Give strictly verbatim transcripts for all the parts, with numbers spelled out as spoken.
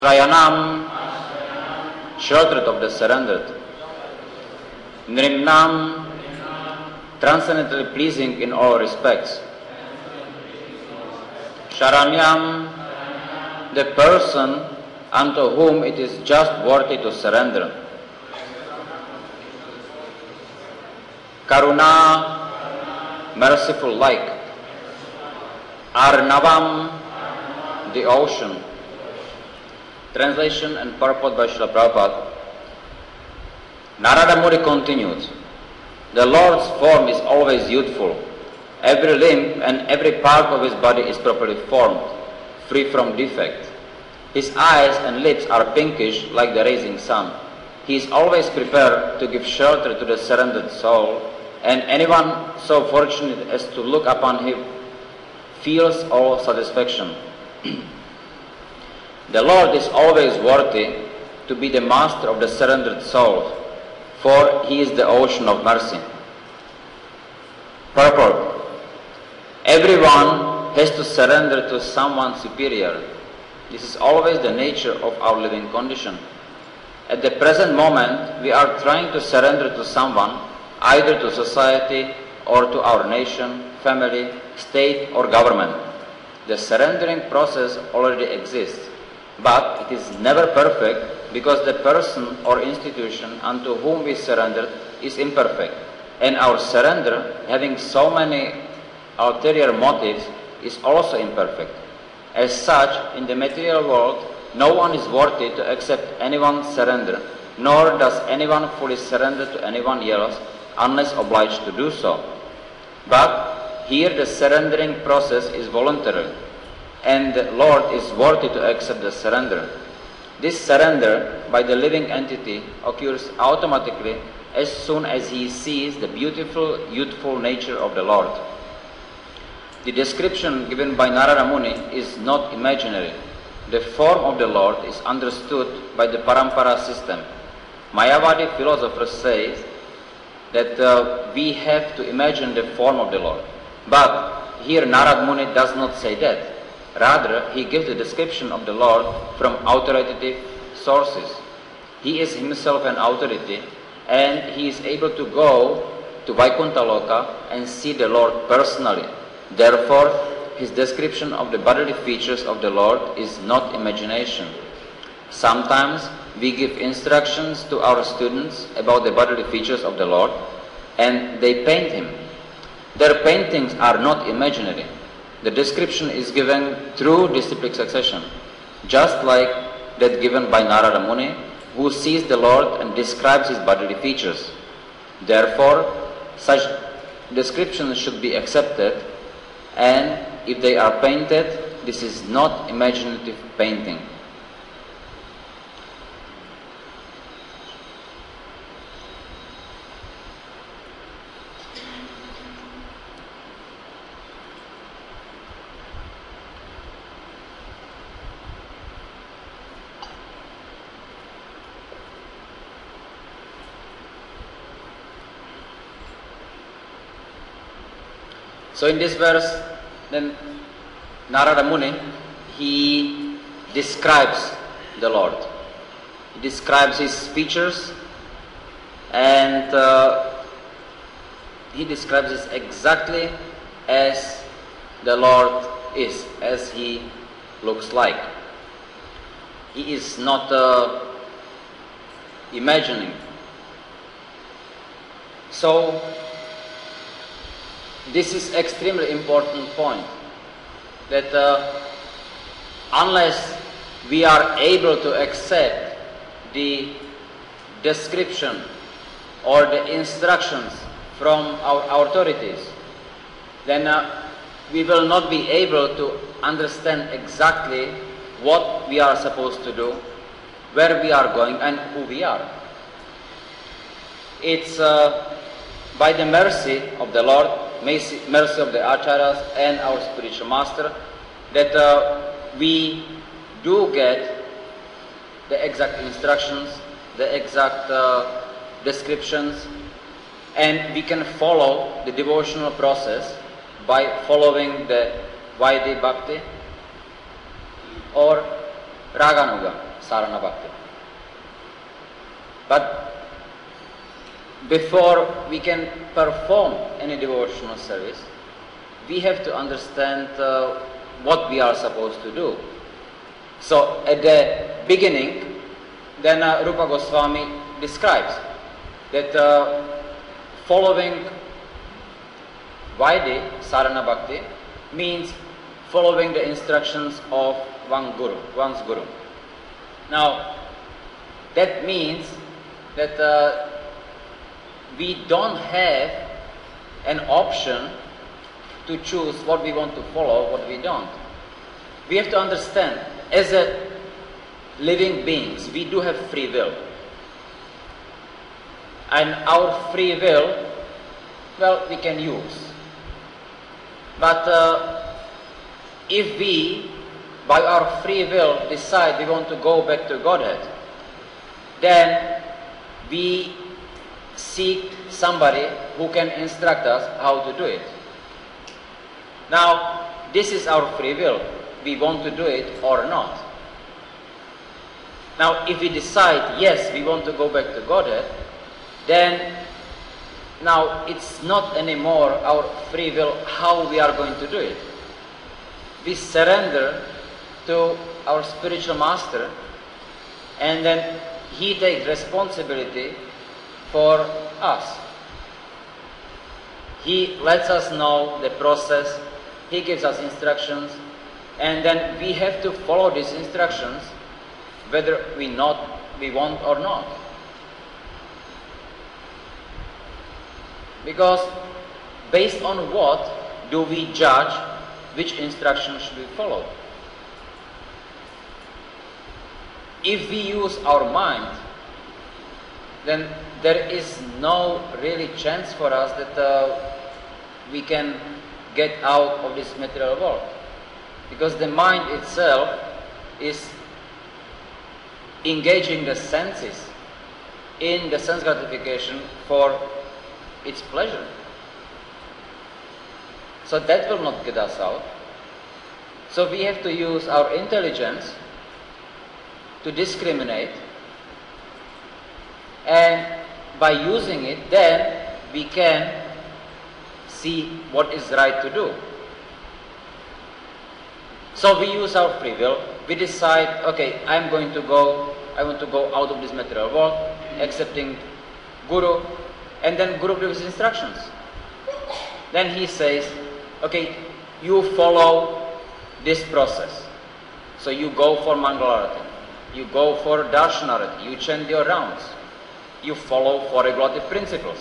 Rayanam, sheltered of the surrendered. Nrimnam, transcendently pleasing in all respects. Sharanyam, the person unto whom it is just worthy to surrender. Karuna, merciful like. Arnavam, the ocean. Translation and purport by Srila Prabhupada. Narada Muni continued, the Lord's form is always youthful. Every limb and every part of his body is properly formed, free from defect. His eyes and lips are pinkish like the rising sun. He is always prepared to give shelter to the surrendered soul, and anyone so fortunate as to look upon him feels all satisfaction. The Lord is always worthy to be the master of the surrendered soul, for he is the ocean of mercy. Purport. Everyone has to surrender to someone superior. This is always the nature of our living condition. At the present moment, we are trying to surrender to someone, either to society or to our nation, family, state or government. The surrendering process already exists, but it is never perfect because the person or institution unto whom we surrender is imperfect, and our surrender, having so many ulterior motives, is also imperfect. As such, in the material world, no one is worthy to accept anyone's surrender, nor does anyone fully surrender to anyone else unless obliged to do so. But here the surrendering process is voluntary, and the Lord is worthy to accept the surrender. This surrender by the living entity occurs automatically as soon as he sees the beautiful, youthful nature of the Lord. The description given by Narada Muni is not imaginary. The form of the Lord is understood by the Parampara system. Mayavadi philosophers say that uh, we have to imagine the form of the Lord. But here Narada Muni does not say that. Rather, he gives the description of the Lord from authoritative sources. He is himself an authority, and he is able to go to Vaikuntha Loka and see the Lord personally. Therefore, his description of the bodily features of the Lord is not imagination. Sometimes we give instructions to our students about the bodily features of the Lord, and they paint him. Their paintings are not imaginary. The description is given through disciplic succession, just like that given by Narada Muni, who sees the Lord and describes his bodily features. Therefore, such descriptions should be accepted, and if they are painted, this is not imaginative painting. So in this verse, then Narada Muni, he describes the Lord. He describes his features, and uh, he describes it exactly as the Lord is, as he looks like. He is not uh, imagining. So, this is extremely important point, that uh, unless we are able to accept the description or the instructions from our authorities, then uh, we will not be able to understand exactly what we are supposed to do, where we are going and who we are. It's uh, by the mercy of the Lord, mercy of the Acharyas and our spiritual master, that uh, we do get the exact instructions, the exact uh, descriptions, and we can follow the devotional process by following the Vaidhi Bhakti or Raganuga. Sarana Bhakti. But before we can perform any devotional service, we have to understand uh, what we are supposed to do. So at the beginning, then uh, Rupa Goswami describes that uh, following Vaidhi, Sarana Bhakti, means following the instructions of one guru, one's guru. Now, that means that uh, we don't have an option to choose what we want to follow, what we don't. We have to understand, as a living beings, we do have free will. And our free will, well, we can use. But uh, if we, by our free will, decide we want to go back to Godhead, then we seek somebody who can instruct us how to do it. Now, this is our free will. We want to do it or not. Now, if we decide, yes, we want to go back to Godhead, then now it's not anymore our free will how we are going to do it. We surrender to our spiritual master, and then he takes responsibility for us. He lets us know the process, he gives us instructions, and then we have to follow these instructions whether we not we want or not. Because based on what do we judge which instructions should we follow? If we use our mind, then there is no really chance for us that uh, we can get out of this material world. Because the mind itself is engaging the senses in the sense gratification for its pleasure. So that will not get us out. So we have to use our intelligence to discriminate, and by using it, then we can see what is right to do. So we use our free will. We decide, okay, I'm going to go, I want to go out of this material world, accepting Guru, and then Guru gives instructions. Then he says, okay, you follow this process. So you go for Mangalarati, you go for Darshanarati, you chant your rounds, you follow four regulative principles.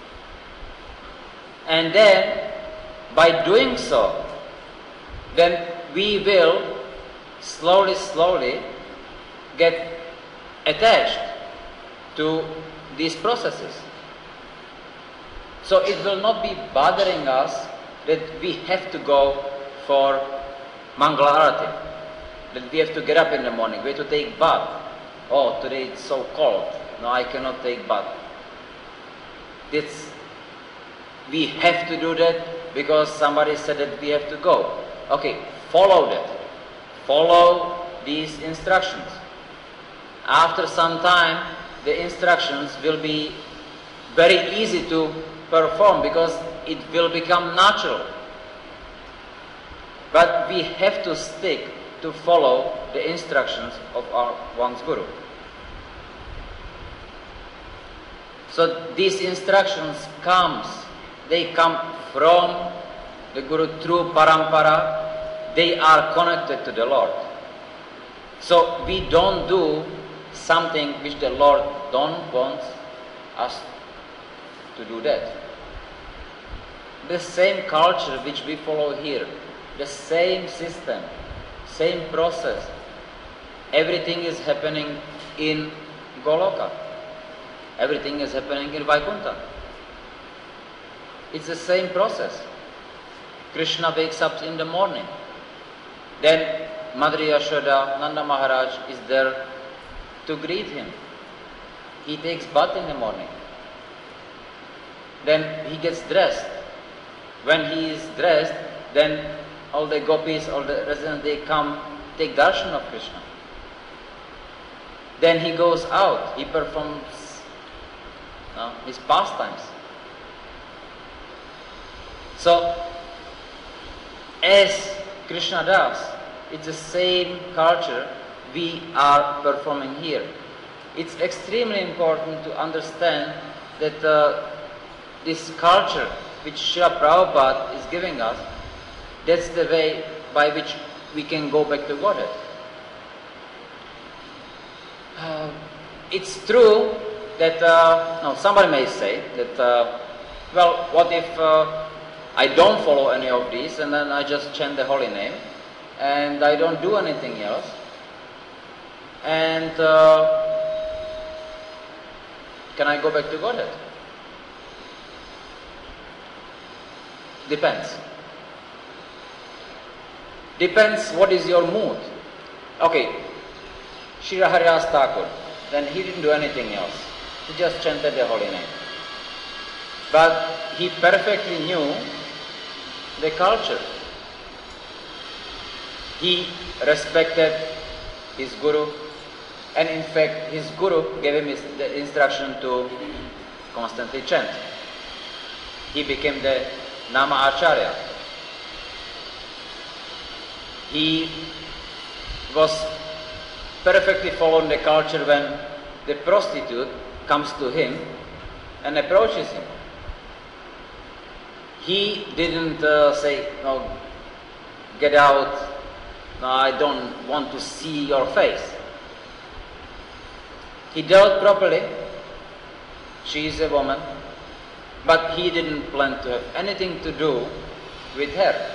And then, by doing so, then we will slowly, slowly get attached to these processes. So it will not be bothering us that we have to go for Mangala Arati, that we have to get up in the morning, we have to take bath. Oh, today it's so cold, no, I cannot take bath. It's, we have to do that because somebody said that we have to go. Okay, follow that. Follow these instructions. After some time, the instructions will be very easy to perform because it will become natural. But we have to stick to follow the instructions of our one's Guru. So these instructions comes, they come from the Guru through parampara, they are connected to the Lord. So we don't do something which the Lord don't want us to do that. The same culture which we follow here, the same system, same process, everything is happening in Goloka. Everything is happening in Vaikuntha. It's the same process. Krishna wakes up in the morning. Then Mother Yashoda, Nanda Maharaj is there to greet him. He takes bath in the morning. Then he gets dressed. When he is dressed, then all the gopis, all the residents, they come take darshan of Krishna. Then he goes out, he performs uh, his pastimes. So, as Krishna does, it's the same culture we are performing here. It's extremely important to understand that uh, this culture which Srila Prabhupada is giving us, that's the way by which we can go back to Godhead. Uh, it's true that, uh, no, somebody may say that, uh, well, what if uh, I don't follow any of these and then I just chant the holy name and I don't do anything else, and uh, can I go back to Godhead? Depends. Depends what is your mood. Okay, Srila Haridas Thakur, then he didn't do anything else. He just chanted the holy name. But he perfectly knew the culture. He respected his guru, and in fact his guru gave him his, the instruction to constantly chant. He became the Nama Acharya. He was perfectly following the culture when the prostitute comes to him and approaches him. He didn't uh, say, no, get out, no, I don't want to see your face. He dealt properly. She is a woman, but he didn't plan to have anything to do with her.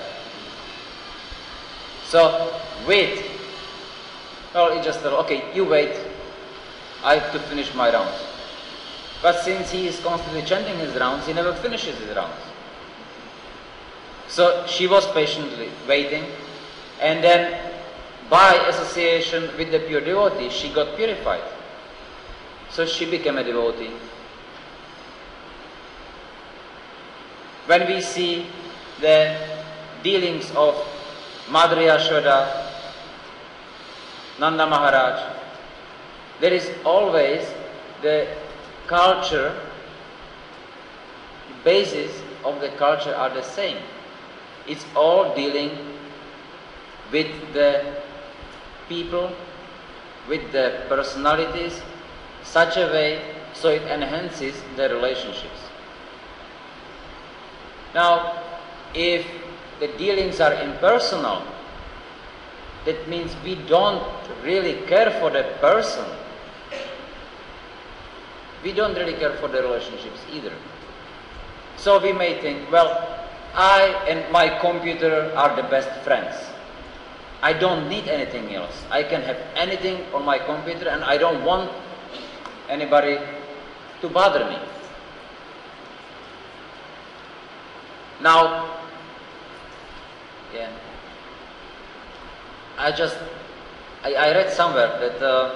So, wait. Well, he just said, okay, you wait, I have to finish my rounds. But since he is constantly chanting his rounds, he never finishes his rounds. So she was patiently waiting, and then by association with the pure devotee, she got purified. So she became a devotee. When we see the dealings of Madhuri Yashoda, Nanda Maharaj, there is always the culture, the basis of the culture are the same. It's all dealing with the people, with the personalities, such a way so it enhances the relationships. Now, if the dealings are impersonal, that means we don't really care for the person. We don't really care for the relationships either. So we may think, well, I and my computer are the best friends. I don't need anything else. I can have anything on my computer and I don't want anybody to bother me. Now, yeah, I just, I, I read somewhere that uh,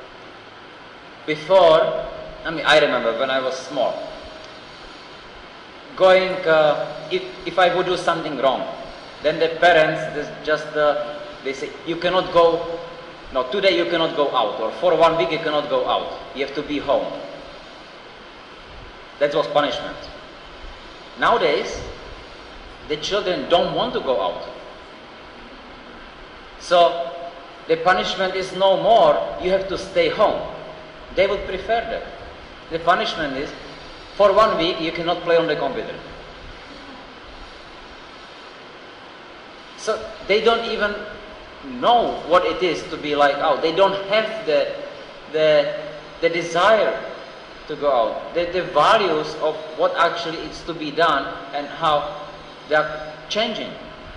before, I mean, I remember when I was small, going, uh, if, if I would do something wrong, then the parents just, uh, they say, you cannot go, no, today you cannot go out, or for one week you cannot go out, you have to be home. That was punishment. Nowadays, the children don't want to go out. So, the punishment is no more, you have to stay home. They would prefer that. The punishment is, for one week you cannot play on the computer. So, they don't even know what it is to be like out. They don't have the, the, the desire to go out. The, the values of what actually is to be done and how they are changing.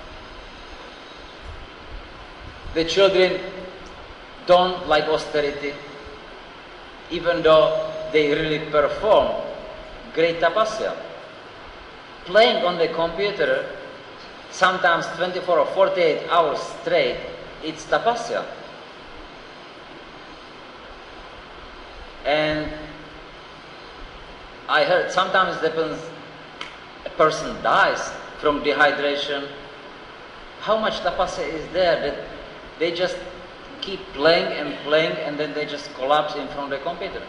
The children don't like austerity, even though they really perform great tapasya. Playing on the computer, sometimes twenty-four or forty-eight hours straight, it's tapasya. And I heard sometimes it happens, a person dies from dehydration. How much tapasya is there that they just keep playing and playing, and then they just collapse in front of the computer.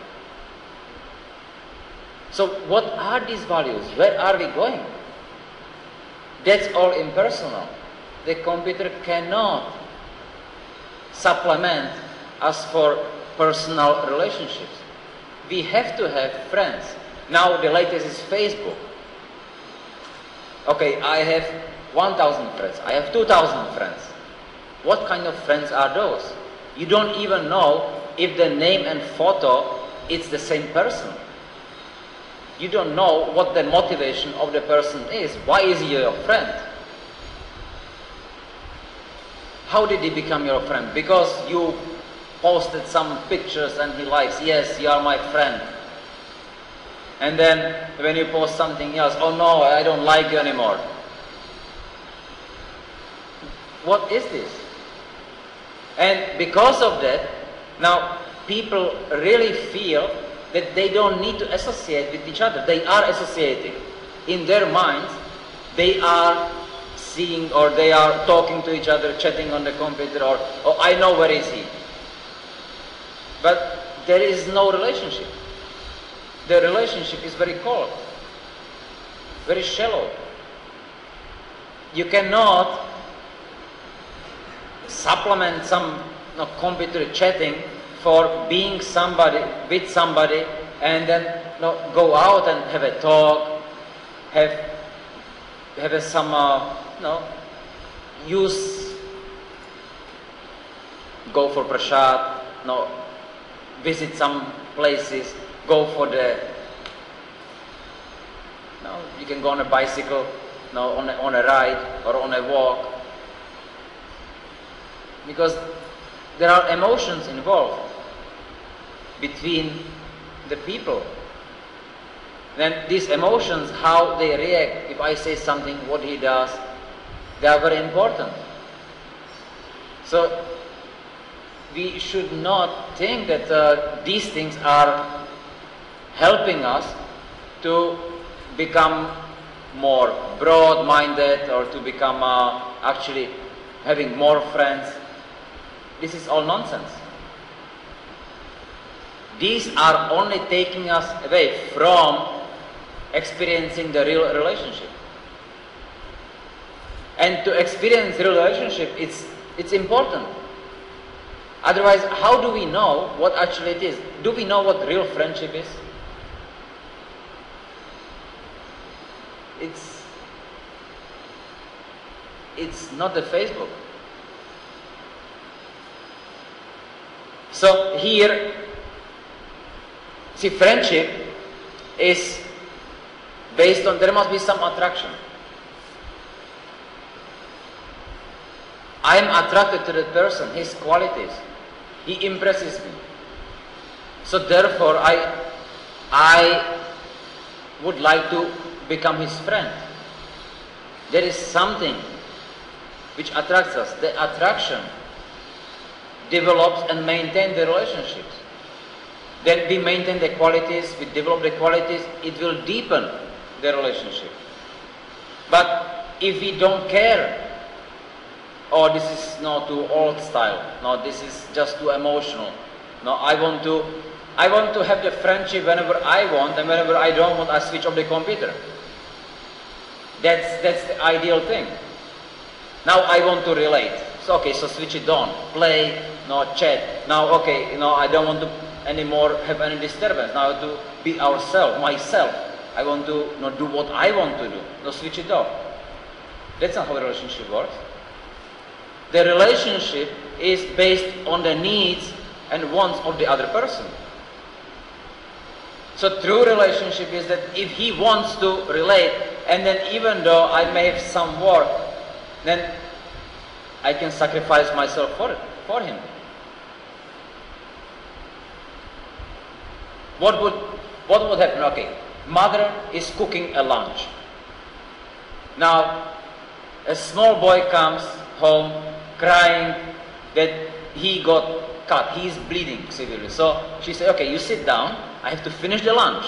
So what are these values? Where are we going? That's all impersonal. The computer cannot supplement us for personal relationships. We have to have friends. Now the latest is Facebook. Okay, I have one thousand friends. I have two thousand friends. What kind of friends are those? You don't even know if the name and photo is the same person. You don't know what the motivation of the person is. Why is he your friend? How did he become your friend? Because you posted some pictures and he likes, yes, you are my friend. And then when you post something else, oh no, I don't like you anymore. What is this? And because of that, now people really feel that they don't need to associate with each other. They are associating. In their minds, they are seeing or they are talking to each other, chatting on the computer, or, oh, I know where is he. But there is no relationship. The relationship is very cold, very shallow. You cannot supplement some you know, computer chatting for being somebody with somebody and then you know, go out and have a talk, have have a, some uh, you know, use, go for prasad, you know, visit some places, go for the, you know, you can go on a bicycle, you know, on a, on a ride or on a walk, because there are emotions involved between the people. Then these emotions, how they react, if I say something, what he does, they are very important. So we should not think that uh, these things are helping us to become more broad-minded or to become uh, actually having more friends. This is all nonsense. These are only taking us away from experiencing the real relationship. And to experience real relationship, it's, it's important. Otherwise, how do we know what actually it is? Do we know what real friendship is? It's, it's not the Facebook. So here, see, friendship is based on, there must be some attraction. I am attracted to that person, his qualities. He impresses me. So therefore, I, I would like to become his friend. There is something which attracts us. The attraction develops and maintains the relationships. Then we maintain the qualities, we develop the qualities, it will deepen the relationship. But if we don't care, oh, this is not too old style, no, this is just too emotional, no, I want to, I want to have the friendship whenever I want, and whenever I don't want, I switch off the computer. That's, that's the ideal thing. Now I want to relate. So, okay, so switch it on, play, no, chat. Now, okay, you know, I don't want to anymore have any disturbance. Now I want to be ourselves, myself. I want to you know, do what I want to do. No, switch it off. That's not how a relationship works. The relationship is based on the needs and wants of the other person. So true relationship is that if he wants to relate, and then even though I may have some work, then I can sacrifice myself for it, for him. What would, what would happen? Okay, mother is cooking a lunch. Now, a small boy comes home crying that he got cut, he is bleeding severely. So she said, okay, you sit down, I have to finish the lunch.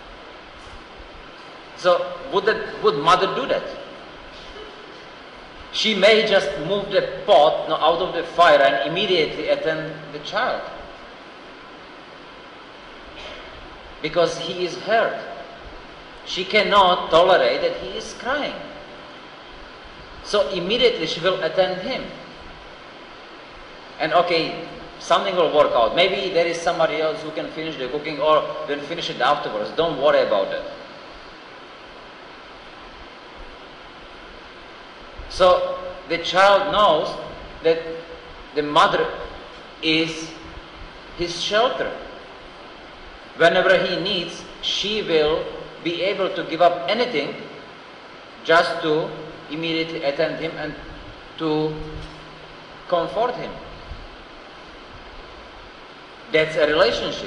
So would, that, would mother do that? She may just move the pot out of the fire and immediately attend the child, because he is hurt. She cannot tolerate that he is crying. So immediately she will attend him. And okay, something will work out. Maybe there is somebody else who can finish the cooking or will finish it afterwards. Don't worry about it. So the child knows that the mother is his shelter. Whenever he needs, she will be able to give up anything just to immediately attend him and to comfort him. That's a relationship.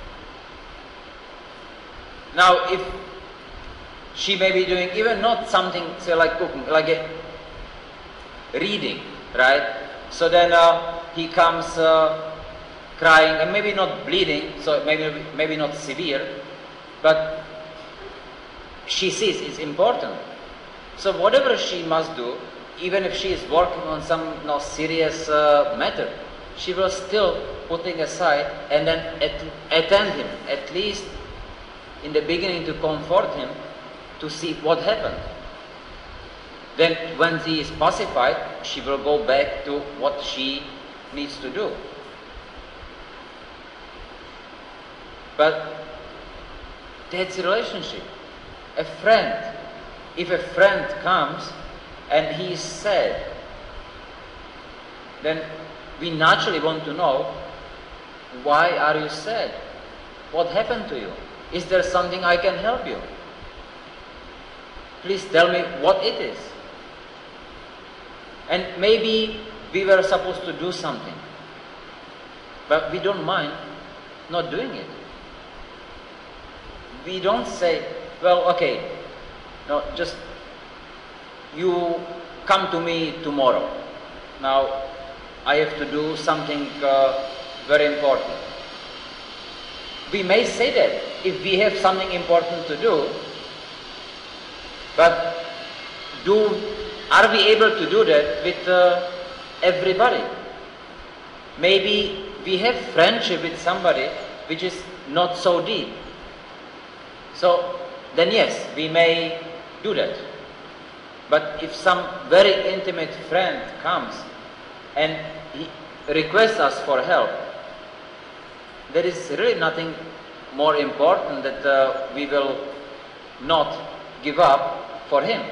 Now, if she may be doing even not something, say like cooking, like a reading, right? So then uh, he comes uh, crying and maybe not bleeding, so maybe maybe not severe, but she sees it's important. So whatever she must do, even if she is working on some you know, serious uh, matter, she will still putting aside and then at, attend him, at least in the beginning to comfort him, to see what happened. Then when he is pacified, she will go back to what she needs to do. But that's a relationship. A friend, if a friend comes and he is sad, then we naturally want to know, why are you sad? What happened to you? Is there something I can help you? Please tell me what it is. And maybe we were supposed to do something, but we don't mind not doing it. We don't say, well, okay, no, just you come to me tomorrow. Now, I have to do something uh, very important. We may say that if we have something important to do, but do are we able to do that with uh, everybody? Maybe we have friendship with somebody which is not so deep. So then yes, we may do that. But if some very intimate friend comes and he requests us for help, there is really nothing more important that uh, we will not give up for him.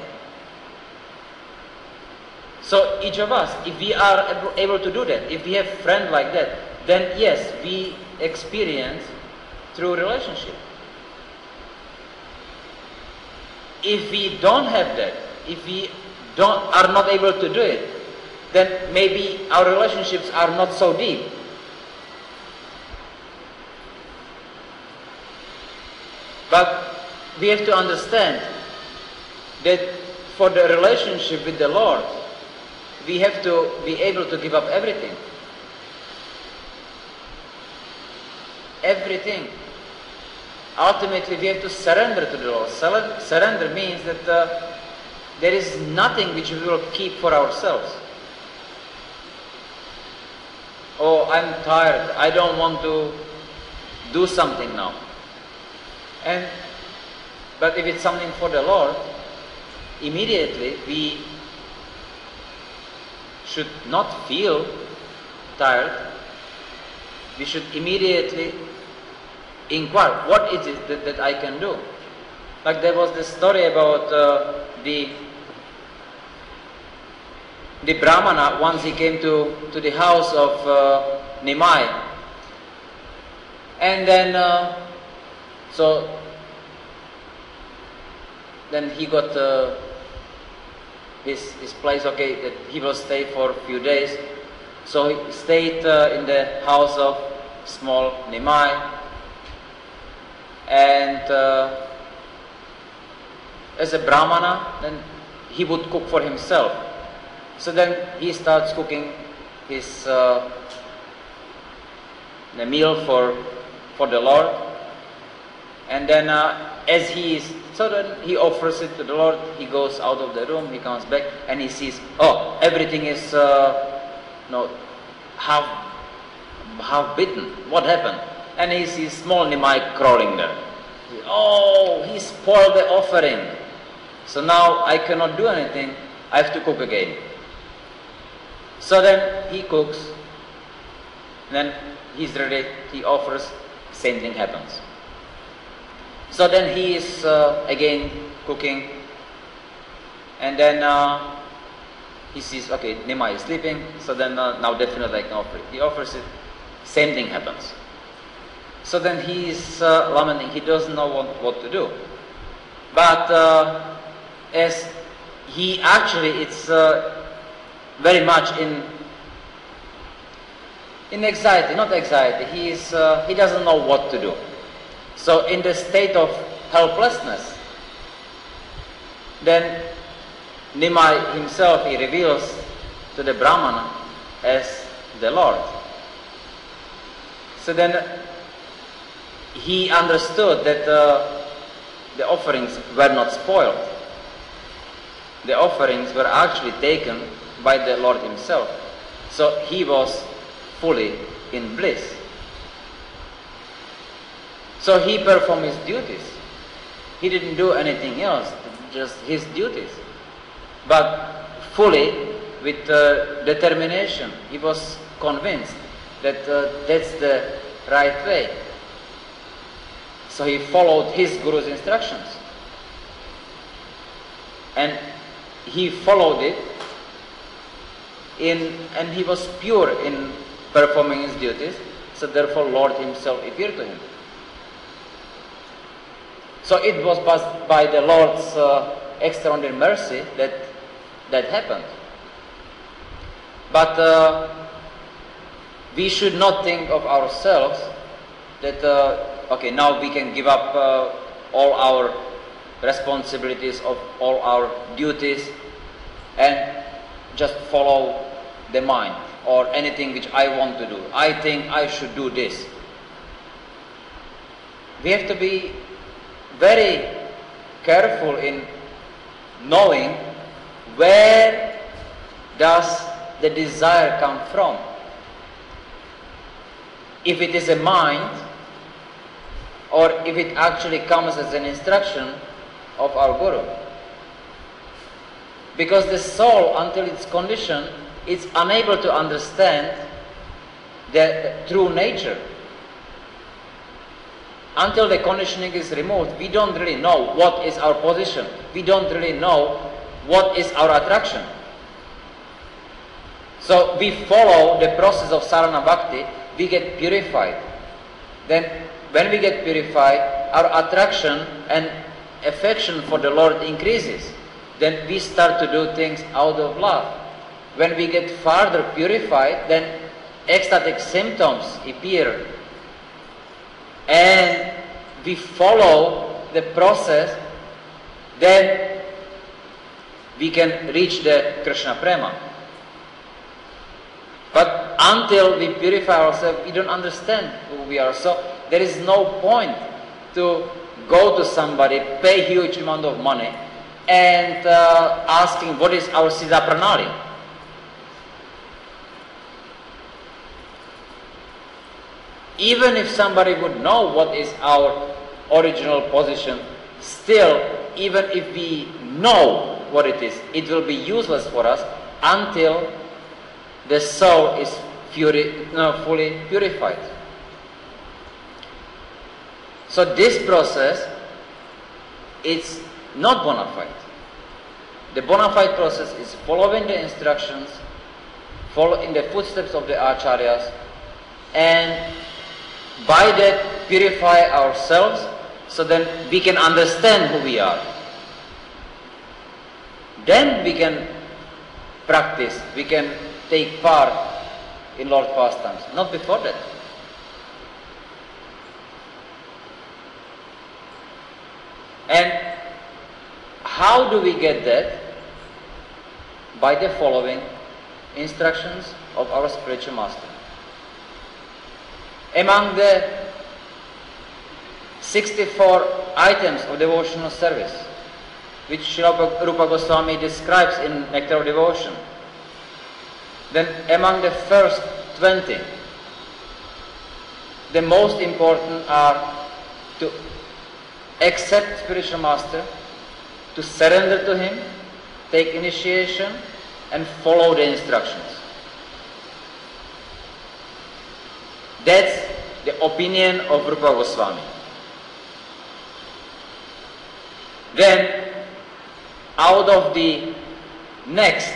So each of us, if we are able to do that, if we have a friend like that, then yes, we experience through relationship. If we don't have that, if we don't are not able to do it, then maybe our relationships are not so deep. But we have to understand that for the relationship with the Lord, we have to be able to give up everything. Everything. Ultimately, we have to surrender to the Lord. Surrender means that uh, there is nothing which we will keep for ourselves. Oh, I'm tired. I don't want to do something now. And but if it's something for the Lord, immediately we should not feel tired. We should immediately inquire, what is it that, that I can do? Like there was this story about uh, the the Brahmana, once he came to, to the house of uh, Nimai. And then, uh, so, then he got uh, his, his place, okay, that he will stay for a few days. So he stayed uh, in the house of small Nimai. And uh, as a Brahmana, then he would cook for himself. So then he starts cooking his uh, the meal for for the Lord, and then uh, as he is, so then he offers it to the Lord, he goes out of the room, he comes back, and he sees, oh, everything is uh, no, half, half bitten. What happened? And he sees small Nimai crawling there. Oh, he spoiled the offering. So now I cannot do anything, I have to cook again. So then he cooks, then he's ready, he offers, same thing happens. So then he is uh, again cooking, and then uh, he sees, okay, Nimai is sleeping, so then uh, now definitely I can offer it. He offers it, same thing happens. So then he is uh, lamenting, he doesn't know what, what to do. But uh, as he actually, it's uh, very much in in anxiety, not anxiety, he, is, uh, he doesn't know what to do. So in the state of helplessness, then Nimai himself, he reveals to the Brahmana as the Lord. So then he understood that uh, the offerings were not spoiled. The offerings were actually taken by the Lord himself. So he was fully in bliss. So he performed his duties. He didn't do anything else, just his duties. But fully, with uh, determination, he was convinced that uh, that's the right way. So he followed his Guru's instructions. And he followed it in, and he was pure in performing his duties. So therefore Lord himself appeared to him. So it was by the Lord's uh, extraordinary mercy that that happened. But uh, we should not think of ourselves that, uh, okay, now we can give up uh, all our responsibilities, of all our duties, and just follow the mind or anything which I want to do. I think I should do this. We have to be very careful in knowing where does the desire come from. If it is a mind, or if it actually comes as an instruction of our Guru. Because the soul, until its condition, is unable to understand the true nature. Until the conditioning is removed, we don't really know what is our position. We don't really know what is our attraction. So we follow the process of Sarana Bhakti, we get purified. Then when we get purified, our attraction and affection for the Lord increases. Then we start to do things out of love. When we get further purified, then ecstatic symptoms appear. And we follow the process, then we can reach the Krishna Prema. But until we purify ourselves, we don't understand who we are. So there is no point to go to somebody, pay huge amount of money, and uh, asking what is our Siddha Pranali. Even if somebody would know what is our original position, still, even if we know what it is, it will be useless for us until the soul is puri- no, fully purified. So this process, it's not bona fide. The bona fide process is following the instructions, follow in the footsteps of the acharyas, and by that purify ourselves, so then we can understand who we are. Then we can practice, we can take part in Lord's pastimes, not before that. And how do we get that? By the following instructions of our spiritual master. Among the sixty-four items of devotional service, which Srila Rupa Goswami describes in Nectar of Devotion, then among the first twenty, the most important are to accept spiritual master, to surrender to him, take initiation, and follow the instructions. That's the opinion of Rupa Goswami. Then, out of the next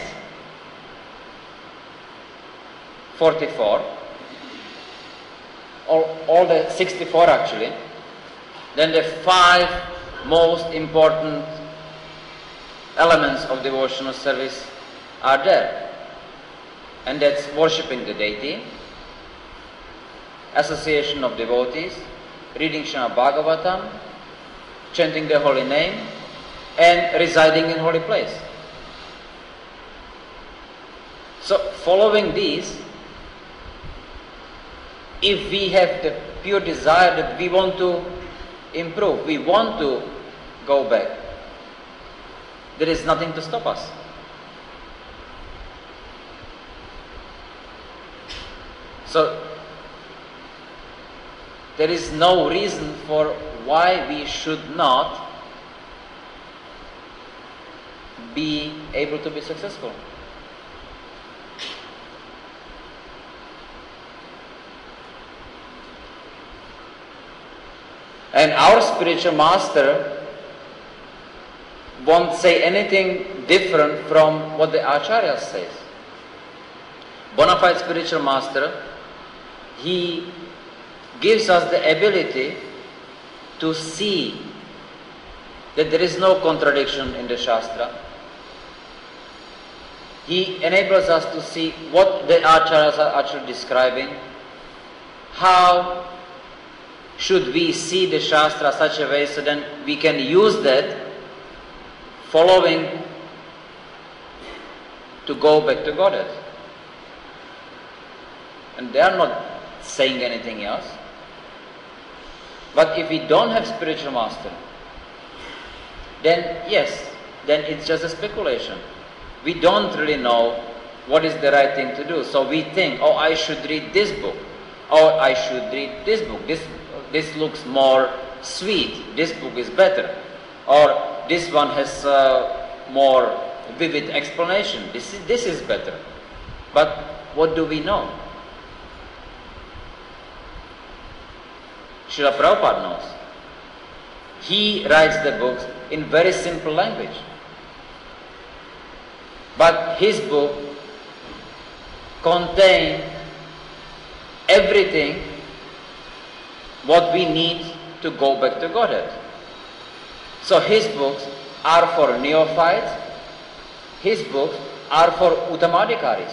forty-four, or all the sixty-four actually, then the five most important elements of devotional service are there. And that's worshipping the deity, association of devotees, reading Srimad Bhagavatam, chanting the holy name, and residing in holy place. So following these, if we have the pure desire that we want to improve, we want to go back, there is nothing to stop us. So there is no reason for why we should not be able to be successful. And our spiritual master won't say anything different from what the Acharya says. Bona fide spiritual master, he gives us the ability to see that there is no contradiction in the Shastra. He enables us to see what the Acharyas are actually describing, how should we see the Shastra such a way so then we can use that following to go back to Godhead. And they are not saying anything else. But if we don't have spiritual master, then yes, then it's just a speculation. We don't really know what is the right thing to do. So we think, oh, I should read this book, or I should read this book. This this looks more sweet. This book is better, or this one has uh, more vivid explanation. This is, this is better. But what do we know? Srila Prabhupada knows. He writes the books in very simple language. But his book contains everything what we need to go back to Godhead. So his books are for neophytes, his books are for Uttamadhikaris.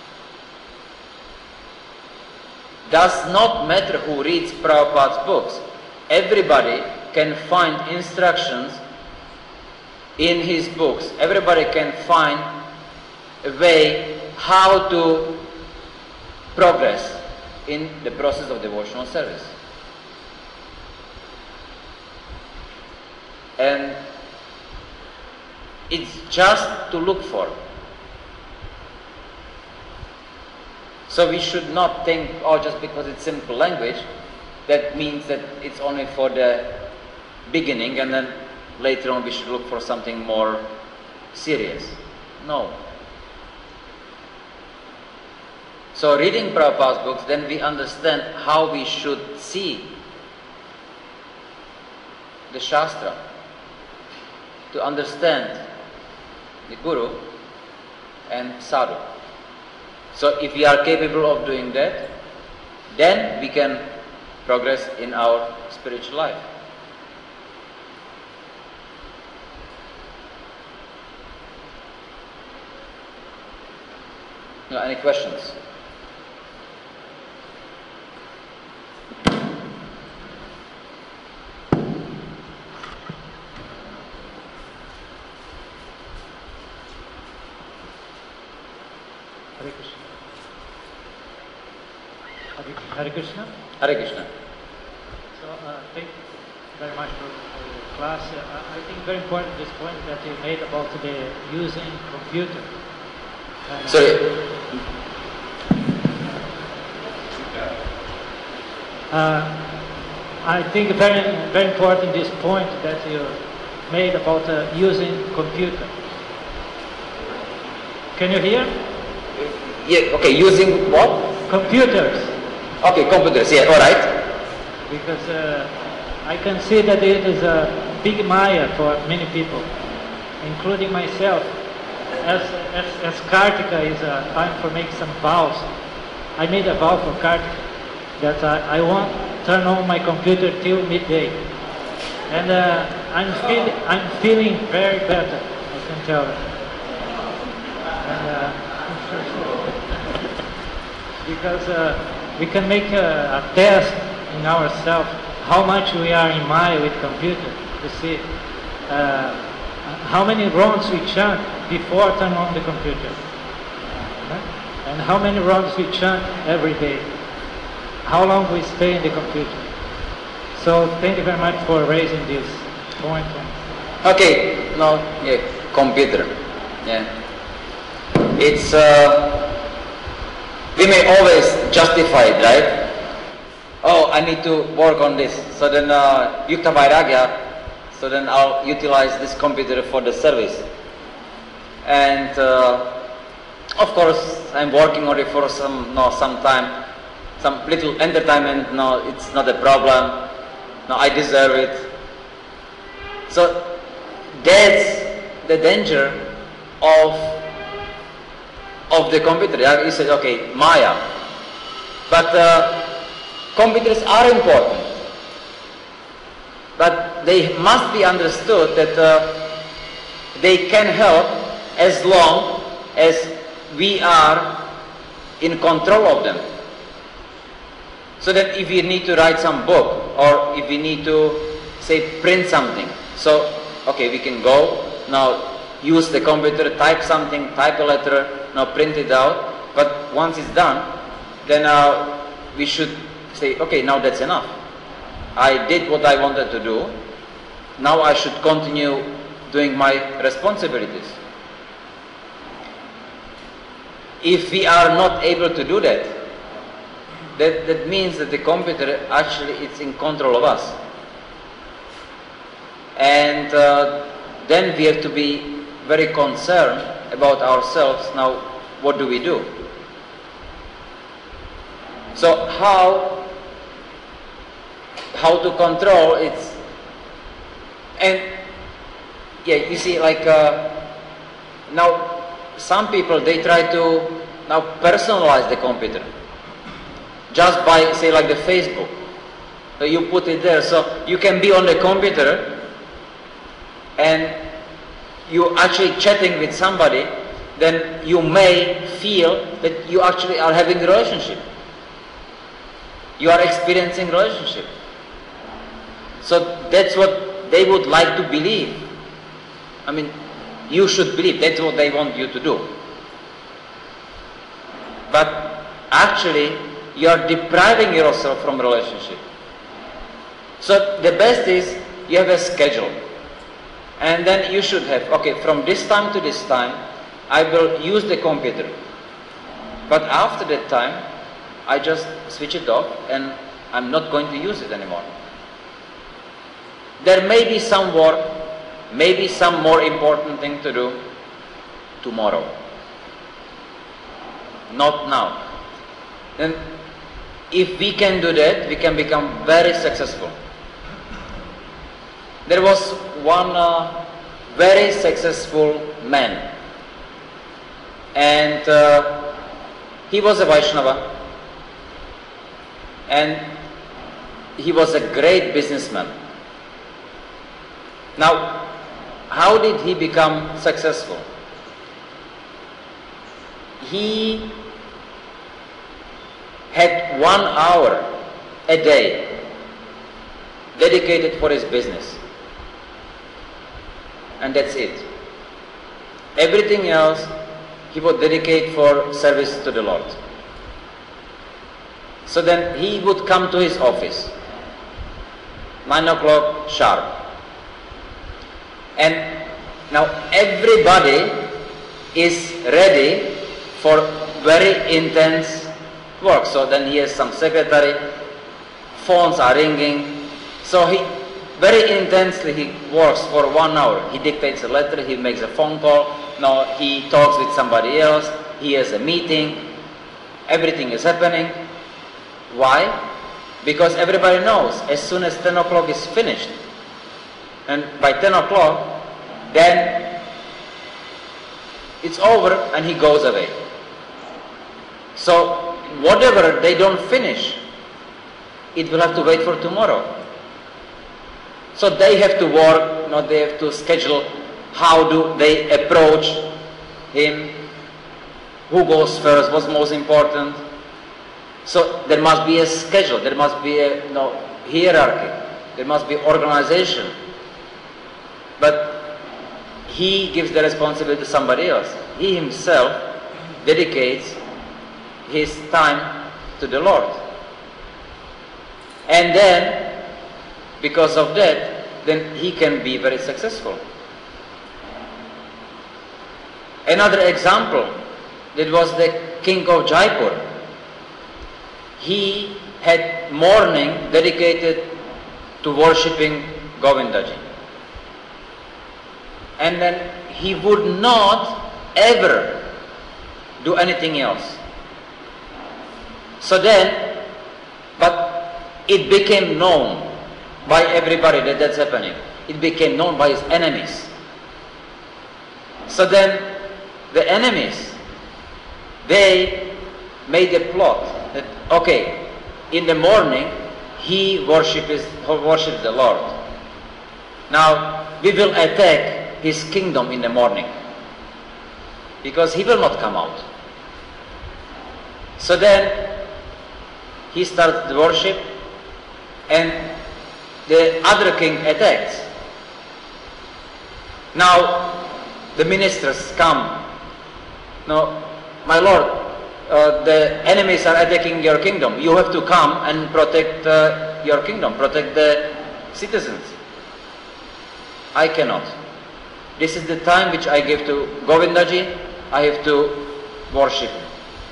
Does not matter who reads Prabhupada's books. Everybody can find instructions in his books. Everybody can find a way how to progress in the process of devotional service. And it's just to look for. So we should not think, oh, just because it's simple language, that means that it's only for the beginning and then later on we should look for something more serious. No. So reading Prabhupada's books, then we understand how we should see the Shastra, to understand the Guru and Sadhu. So if we are capable of doing that, then we can progress in our spiritual life. Now, any questions? Hare Krishna. Hare, Hare Krishna. Hare Krishna. So, uh, take, very much for the class. Uh, I think very important this point that you made about the using computer. And, Sorry. Uh, I think very very important this point that you made about uh, using computer. Can you hear? Yeah, okay, using what? Computers. Okay, computers, yeah, alright. Because uh, I can see that it is a big maya for many people, including myself. As, as, as Kartika is uh, time for make some vows, I made a vow for Kartika that I, I won't turn on my computer till midday. And uh, I'm, feel, I'm feeling very better, I can tell you. And, uh, because uh, we can make a, a test in ourselves how much we are in Maya with computer to see uh, how many rounds we chant before turn on the computer, and how many rounds we chant every day, how long we stay in the computer. So thank you very much for raising this point. Okay, now, yeah, computer, yeah. It's, uh, we may always justify it, right? Oh, I need to work on this. So then, uh, Yukta Vairagya, so then I'll utilize this computer for the service. And, uh, of course, I'm working on it for some, no, some time, some little entertainment. No, it's not a problem. No, I deserve it. So that's the danger of of the computer. You said, okay, Maya. But uh, computers are important. But they must be understood that uh, they can help as long as we are in control of them. So that if we need to write some book, or if we need to, say, print something, so, okay, we can go, now use the computer, type something, type a letter, now print it out, but once it's done, then uh, we should say, okay, now that's enough. I did what I wanted to do, now I should continue doing my responsibilities. If we are not able to do that, that, that means that the computer actually is in control of us. And uh, then we have to be very concerned about ourselves. Now, what do we do? So how how to control it? And yeah, you see, like uh, now some people, they try to now personalize the computer just by, say, like the Facebook. So you put it there, so you can be on the computer and you actually chatting with somebody, then you may feel that you actually are having a relationship. You are experiencing relationship. So that's what they would like to believe. I mean, you should believe that's what they want you to do. But actually, you are depriving yourself from relationship. So the best is you have a schedule. And then you should have, okay, from this time to this time, I will use the computer. But after that time, I just switch it off and I'm not going to use it anymore. There may be some work, maybe some more important thing to do tomorrow. Not now. Then if we can do that, we can become very successful. There was one uh, very successful man, and uh, he was a Vaishnava, and he was a great businessman. Now, how did he become successful? He had one hour a day dedicated for his business. And that's it. Everything else he would dedicate for service to the Lord. So then he would come to his office. nine o'clock sharp. And now everybody is ready for very intense work. So then he has some secretary, phones are ringing. So he very intensely he works for one hour. He dictates a letter, he makes a phone call, no, he talks with somebody else, he has a meeting, everything is happening. Why? Because everybody knows as soon as ten o'clock is finished, and by ten o'clock, then it's over and he goes away. So whatever they don't finish, it will have to wait for tomorrow. So they have to work, you know, they have to schedule how do they approach him, who goes first, what's most important. So there must be a schedule, there must be a you know, hierarchy, there must be organization. But he gives the responsibility to somebody else. He himself dedicates his time to the Lord. And then, because of that, then he can be very successful. Another example, that was the king of Jaipur. He had morning dedicated to worshipping Govindaji. And then he would not ever do anything else. So then, but it became known by everybody that that's happening. It became known by his enemies. So then, the enemies, they made a plot that, okay, in the morning, he worships, worships the Lord. Now, we will attack his kingdom in the morning, because he will not come out. So then, he starts the worship, and the other king attacks. Now, the ministers come. No, my lord, uh, the enemies are attacking your kingdom. You have to come and protect uh, your kingdom, protect the citizens. I cannot. This is the time which I give to Govindaji. I have to worship him.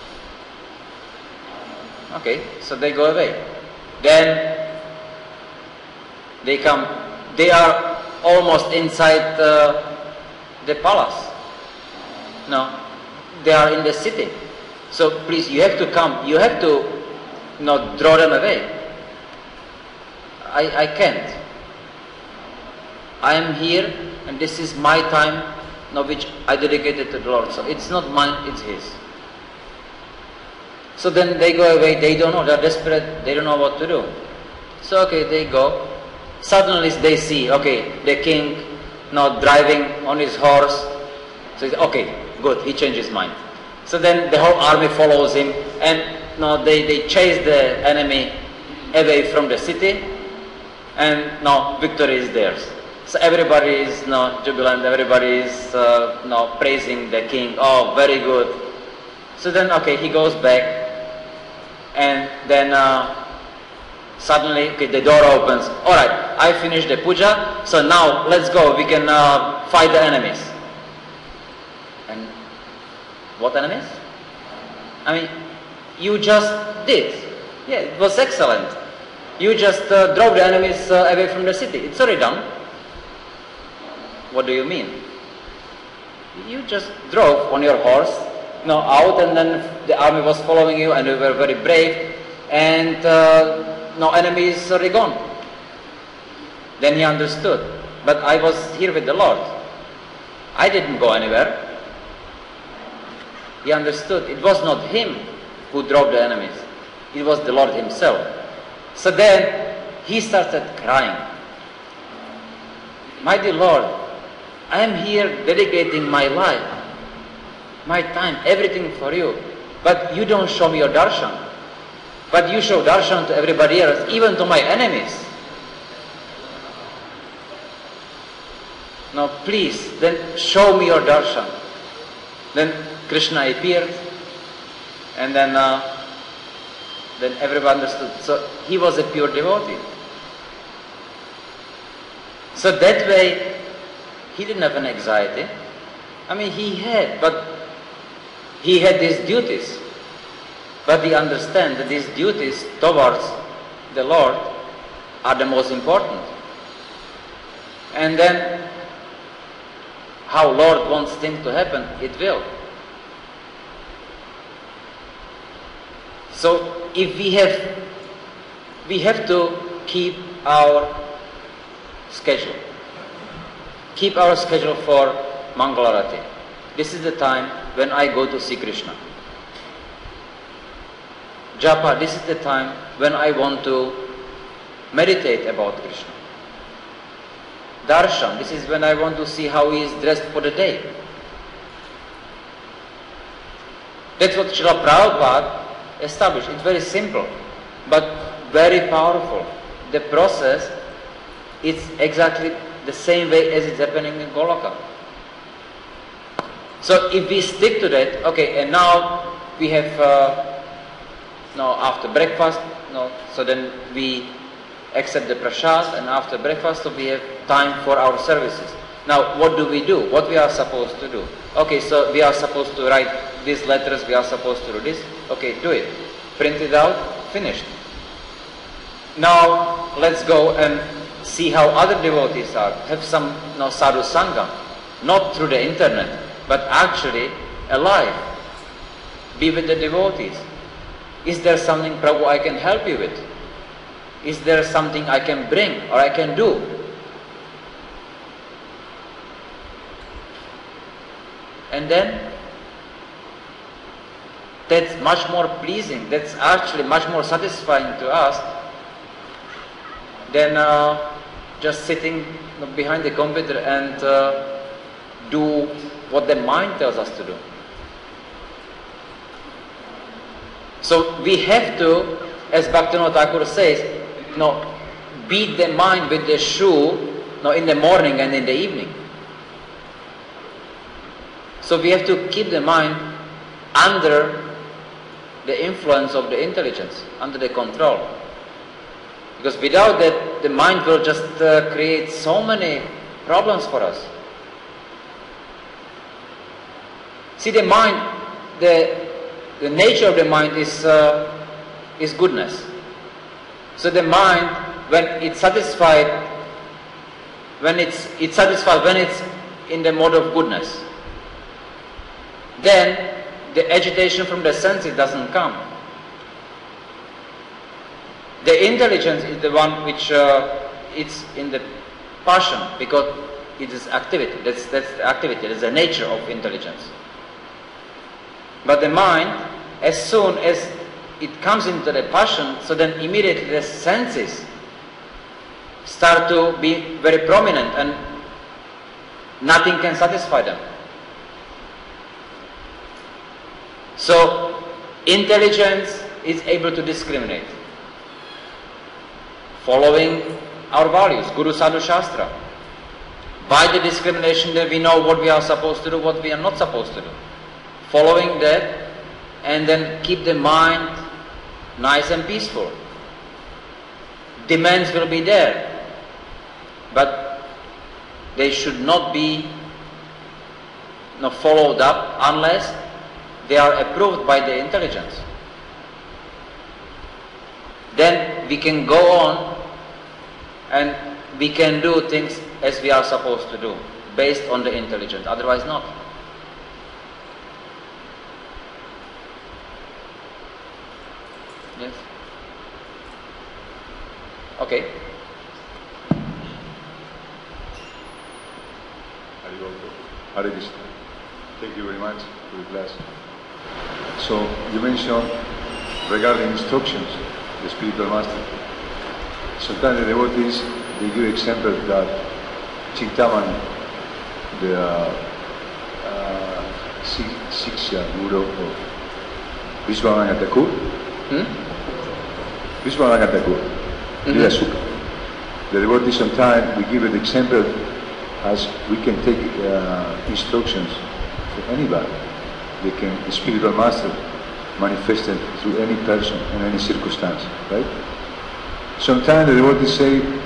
Okay, so they go away. Then they come, they are almost inside uh, the palace. No, they are in the city. So please, you have to come, you have to you know, draw them away. I, I can't. I am here and this is my time, you know, which I dedicated to the Lord. So it's not mine, it's His. So then they go away, they don't know, they are desperate, they don't know what to do. So okay, they go. Suddenly they see, okay, the king now driving on his horse. So he's, okay, good, he changed his mind. So then the whole army follows him, and now they, they chase the enemy away from the city, and now victory is theirs. So everybody is now jubilant, everybody is uh, now praising the king. Oh, very good. So then, okay, he goes back, and then uh, suddenly, okay, the door opens. All right, I finished the puja, so now let's go. We can uh, fight the enemies. And what enemies? I mean, you just did. Yeah, it was excellent. You just uh, drove the enemies uh, away from the city. It's already done. What do you mean? You just drove on your horse, you know, out, and then the army was following you, and you were very brave, and uh, no enemies are gone. Then he understood. But I was here with the Lord. I didn't go anywhere. He understood. It was not him who drove the enemies. It was the Lord Himself. So then he started crying. My dear Lord, I am here dedicating my life, my time, everything for you. But you don't show me your darshan. But you show darshan to everybody else, even to my enemies. Now please, then show me your darshan. Then Krishna appeared, and then uh, then everyone understood. So he was a pure devotee. So that way, he didn't have an anxiety. I mean, he had, but he had these duties. But he understands that these duties towards the Lord are the most important. And then, how Lord wants things to happen, it will. So, if we have, we have to keep our schedule. Keep our schedule for Mangalarati. This is the time when I go to see Krishna. Japa, this is the time when I want to meditate about Krishna. Darshan, this is when I want to see how he is dressed for the day. That's what Srila Prabhupada established. It's very simple, but very powerful. The process, it's exactly the same way as it's happening in Goloka. So if we stick to that, okay, and now we have, uh, no, after breakfast, no, so then we accept the prasad, and after breakfast so we have time for our services. Now, what do we do? What we are supposed to do? Okay, so we are supposed to write these letters, we are supposed to do this. Okay, do it. Print it out, finished. Now, let's go and see how other devotees are. Have some you know, sadhu sangha, not through the internet, but actually alive. Be with the devotees. Is there something, Prabhu, I can help you with? Is there something I can bring or I can do? And then, that's much more pleasing, that's actually much more satisfying to us than uh, just sitting behind the computer and uh, do what the mind tells us to do. So we have to, as Bhaktivinoda Thakur says, you know, beat the mind with the shoe you know, in the morning and in the evening. So we have to keep the mind under the influence of the intelligence, under the control. Because without that, the mind will just uh, create so many problems for us. See, the mind, the, the nature of the mind is, uh, is goodness. So the mind, when it's satisfied, when it's, it's satisfied, when it's in the mode of goodness, then the agitation from the senses doesn't come. The intelligence is the one which uh, it's in the passion, because it is activity. That's, that's the activity, that's the nature of intelligence. But the mind, as soon as it comes into the passion, so then immediately the senses start to be very prominent and nothing can satisfy them. So, intelligence is able to discriminate, following our values, Guru Sadhu Shastra. By the discrimination that we know what we are supposed to do, what we are not supposed to do. Following that, and then keep the mind nice and peaceful. Demands will be there, but they should not be you know, followed up unless they are approved by the intelligence. Then we can go on and we can do things as we are supposed to do, based on the intelligence, otherwise not. Yes? Okay. Hare Krishna. Thank you very much for the class. So, you mentioned regarding instructions, the spiritual master. Sometimes the devotees, they give example that Chintamani, the uh, uh, Siksha Guru of Vishwanatha Thakur, hmm? Vishwanatha Thakur, mm-hmm. Lila Sukha. The devotees sometimes we give an example as we can take uh, instructions for anybody. They can, the spiritual master manifested through any person in any circumstance, right? Sometimes the devotees say,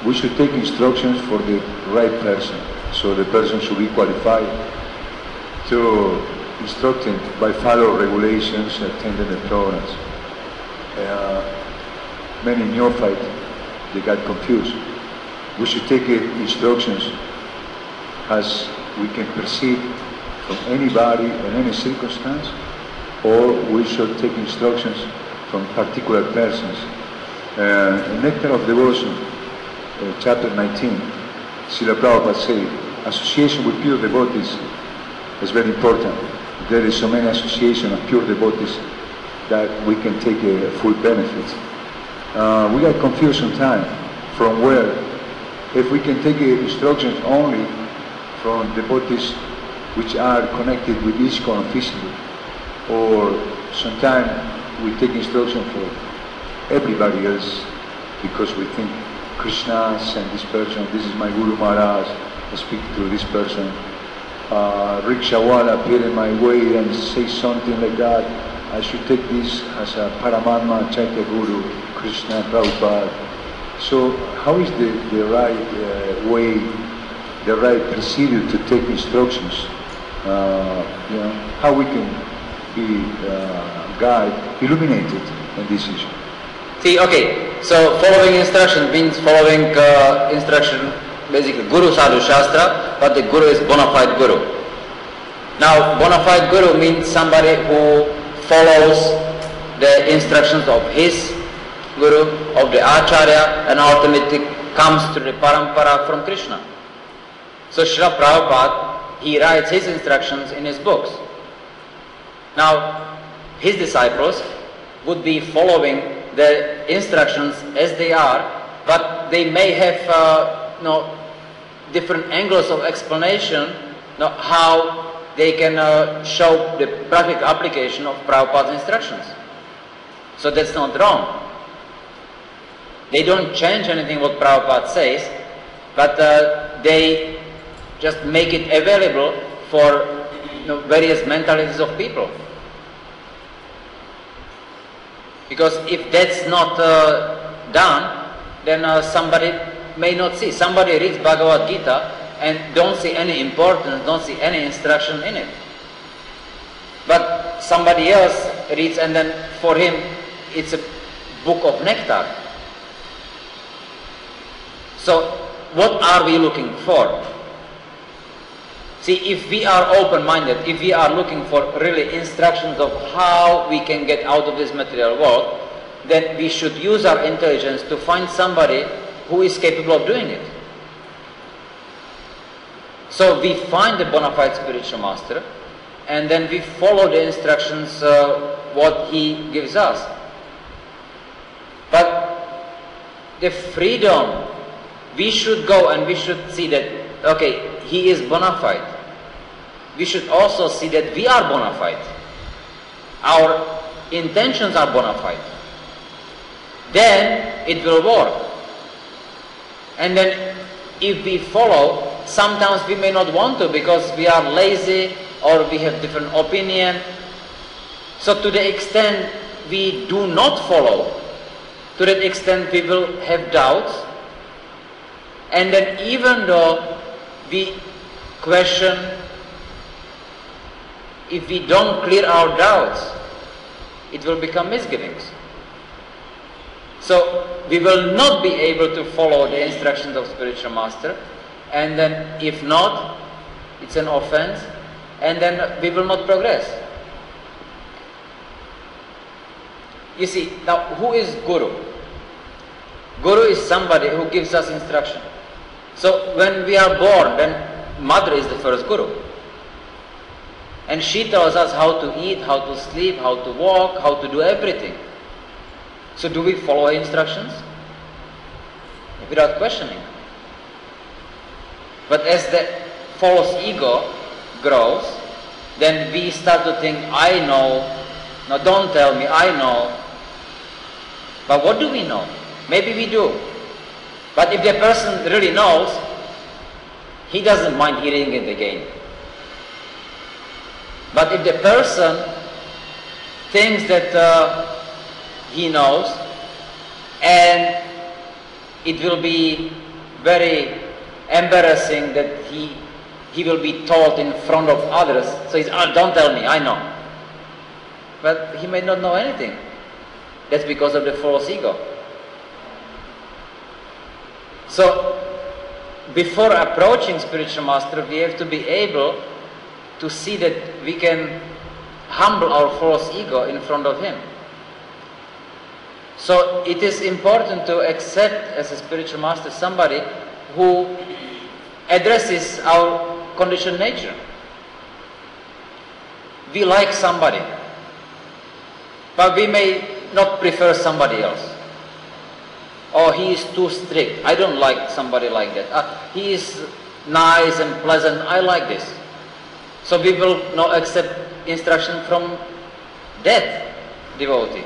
we should take instructions for the right person. So the person should be qualified to instruct him by follow regulations, attending the programs. Uh, many neophytes, they got confused. We should take instructions as we can perceive from anybody in any circumstance, or we should take instructions from particular persons. Uh, in Nectar of Devotion, uh, chapter nineteen, Srila Prabhupada said, association with pure devotees is very important. There is so many association of pure devotees that we can take a full benefit. Uh, we got confused sometimes from where, if we can take instructions only from devotees which are connected with ISKCON officially, or sometimes we take instruction for everybody else because we think Krishna sent this person, this is my Guru Maharaj, I speak to this person. Uh, Rikshawala appear in my way and say something like that. I should take this as a Paramatma, Chaitya Guru, Krishna, Prabhupada. So how is the, the right uh, way, the right procedure to take instructions? Uh, you know, how we can be uh, guided, illuminated in this issue. See, okay, so following instruction means following uh, instruction, basically Guru Sadhu Shastra, but the Guru is bona fide Guru. Now, bona fide Guru means somebody who follows the instructions of his Guru, of the Acharya, and ultimately comes to the Parampara from Krishna. So Srila Prabhupada, he writes his instructions in his books. Now, his disciples would be following the instructions as they are, but they may have uh, you know, different angles of explanation, you know, how they can uh, show the practical application of Prabhupada's instructions. So that's not wrong. They don't change anything what Prabhupada says, but uh, they just make it available for you know, various mentalities of people. Because if that's not uh, done, then uh, somebody may not see. Somebody reads Bhagavad Gita and don't see any importance, don't see any instruction in it. But somebody else reads and then for him it's a book of nectar. So what are we looking for? See, if we are open-minded, if we are looking for really instructions of how we can get out of this material world, then we should use our intelligence to find somebody who is capable of doing it. So we find the bona fide spiritual master, and then we follow the instructions, uh, what he gives us. But the freedom, we should go and we should see that, okay, he is bona fide. We should also see that we are bona fide. Our intentions are bona fide. Then it will work. And then if we follow, sometimes we may not want to because we are lazy or we have different opinion. So to the extent we do not follow, to that extent we will have doubts. And then even though we question, if we don't clear our doubts, it will become misgivings. So we will not be able to follow the instructions of spiritual master, and then if not, it's an offense, and then we will not progress. You see, now who is Guru? Guru is somebody who gives us instruction. So when we are born, then mother is the first Guru. And she tells us how to eat, how to sleep, how to walk, how to do everything. So do we follow her instructions? Without questioning. But as the false ego grows, then we start to think, I know. No, don't tell me, I know. But what do we know? Maybe we do. But if the person really knows, he doesn't mind hearing it again. But if the person thinks that uh, he knows, and it will be very embarrassing that he, he will be taught in front of others. So he's, oh, don't tell me, I know. But he may not know anything. That's because of the false ego. So, before approaching spiritual master, we have to be able to see that we can humble our false ego in front of him. So, it is important to accept as a spiritual master somebody who addresses our conditioned nature. We like somebody, but we may not prefer somebody else. Or he is too strict. I don't like somebody like that. Uh, he is nice and pleasant. I like this. So we will not accept instruction from that devotee.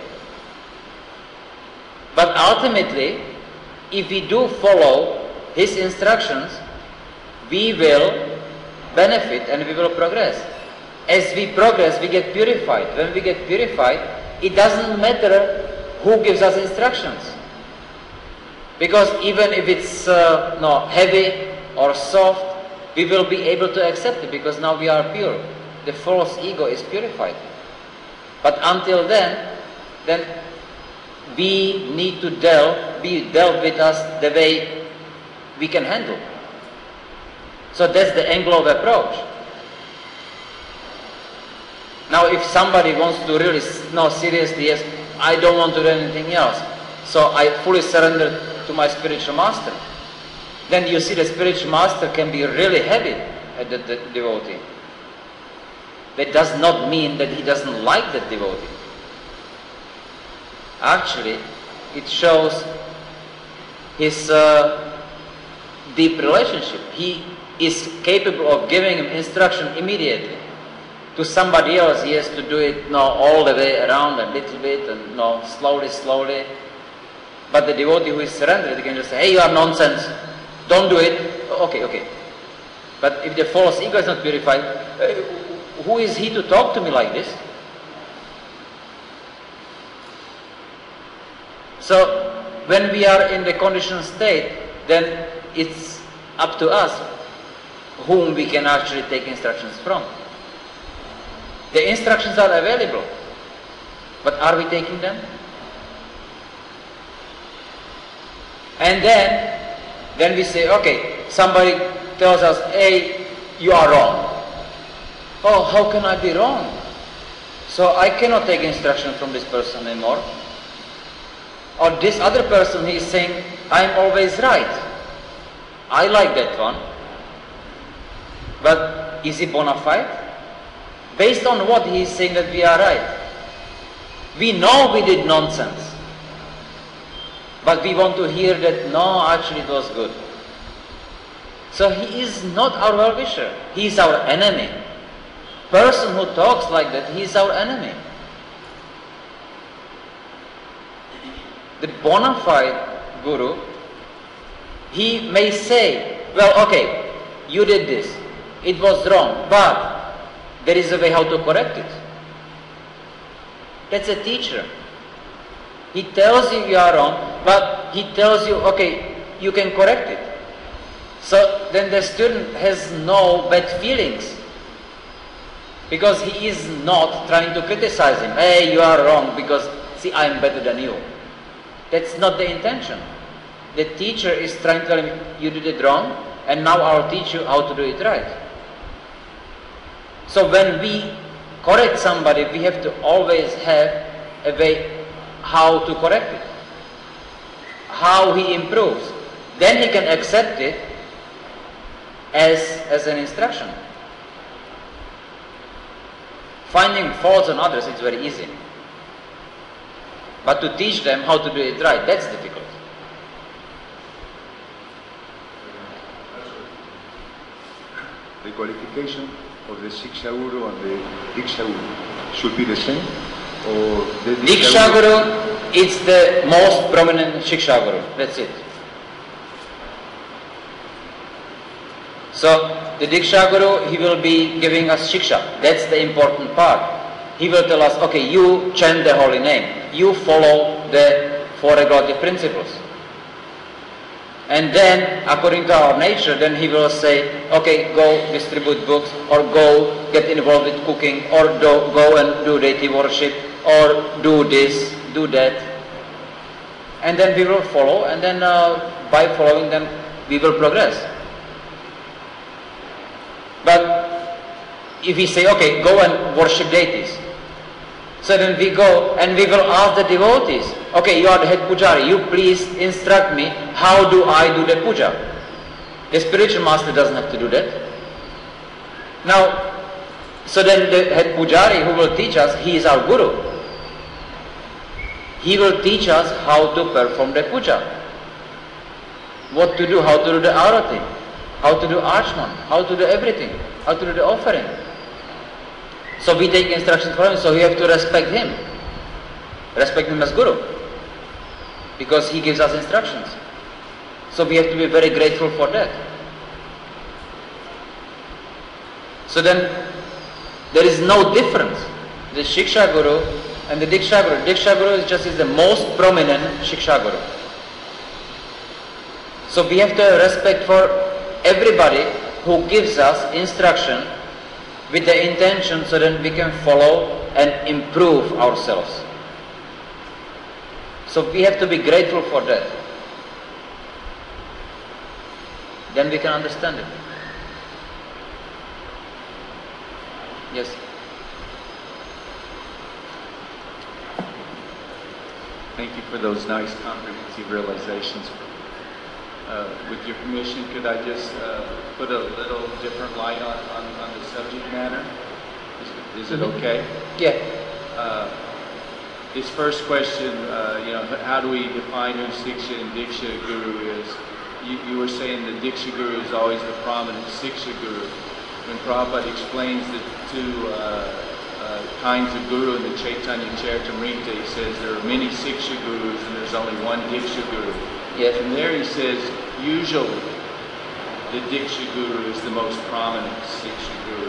But ultimately, if we do follow his instructions, we will benefit and we will progress. As we progress, we get purified. When we get purified, it doesn't matter who gives us instructions. Because even if it's uh, no, heavy or soft, we will be able to accept it because now we are pure. The false ego is purified. But until then, then we need to delve, be dealt with us the way we can handle. So that's the angle of approach. Now if somebody wants to really, no, seriously, yes, I don't want to do anything else, so I fully surrender to my spiritual master, then you see the spiritual master can be really heavy at the, the devotee. That does not mean that he doesn't like the devotee. Actually, it shows his uh, deep relationship. He is capable of giving him instruction immediately. To somebody else, he has to do it no, all the way around a little bit and no, slowly, slowly. But the devotee who is surrendered, he can just say, hey, you are nonsense, don't do it. Okay, okay. But if the false ego is not purified, uh, who is he to talk to me like this? So, when we are in the conditioned state, then it's up to us whom we can actually take instructions from. The instructions are available, but are we taking them? And then, then we say, okay, somebody tells us, hey, you are wrong. Oh, how can I be wrong? So I cannot take instruction from this person anymore. Or this other person, he is saying, I'm always right. I like that one. But is he bona fide? Based on what he is saying that we are right? We know we did nonsense. But we want to hear that, no, actually it was good. So he is not our well-wisher. He is our enemy. Person who talks like that, he is our enemy. The bona fide guru, he may say, well, okay, you did this. It was wrong, but there is a way how to correct it. That's a teacher. He tells you you are wrong, but he tells you, okay, you can correct it. So then the student has no bad feelings. Because he is not trying to criticize him. Hey, you are wrong because, see, I am better than you. That's not the intention. The teacher is trying to tell him, you did it wrong, and now I'll teach you how to do it right. So when we correct somebody, we have to always have a way how to correct it, how he improves. Then he can accept it as, as an instruction. Finding faults on others is very easy. But to teach them how to do it right, that's difficult. The qualification of the Shiksha Guru and the Diksha Guru should be the same? Or the Diksha Guru is the most prominent Shiksha Guru, that's it. So, the Diksha Guru, he will be giving us Shiksha, that's the important part. He will tell us, okay, you chant the holy name, you follow the four regulative principles. And then, according to our nature, then he will say, okay, go distribute books, or go get involved with cooking, or do, go and do deity worship, or do this, do that. And then we will follow, and then uh, by following them, we will progress. But if we say, okay, go and worship deities, so then we go and we will ask the devotees, okay, you are the head pujari, you please instruct me, how do I do the puja? The spiritual master doesn't have to do that. Now, so then the head pujari who will teach us, he is our guru. He will teach us how to perform the puja. What to do, how to do the arati, how to do archman, how to do everything, how to do the offering. So we take instructions from him, so we have to respect him. Respect him as guru. Because he gives us instructions. So we have to be very grateful for that. So then, there is no difference. The Shiksha Guru and the Diksha Guru. Diksha Guru is just is the most prominent Shiksha Guru. So we have to have respect for everybody who gives us instruction with the intention so that we can follow and improve ourselves. So we have to be grateful for that. Then we can understand it. Yes. Thank you for those nice comprehensive realizations. Uh, with your permission, could I just uh, put a little different light on, on, on the subject matter? Is, is it okay? Yeah. Uh, this first question, uh, you know, how do we define who Siksha and Diksha Guru is? You, you were saying the Diksha Guru is always the prominent Siksha Guru. When Prabhupada explains the two uh, uh, kinds of Guru in the Chaitanya Charitamrita, he says there are many Siksha Gurus and there's only one Diksha Guru. Yes. And there he says, usually, the Diksha Guru is the most prominent Siksha Guru.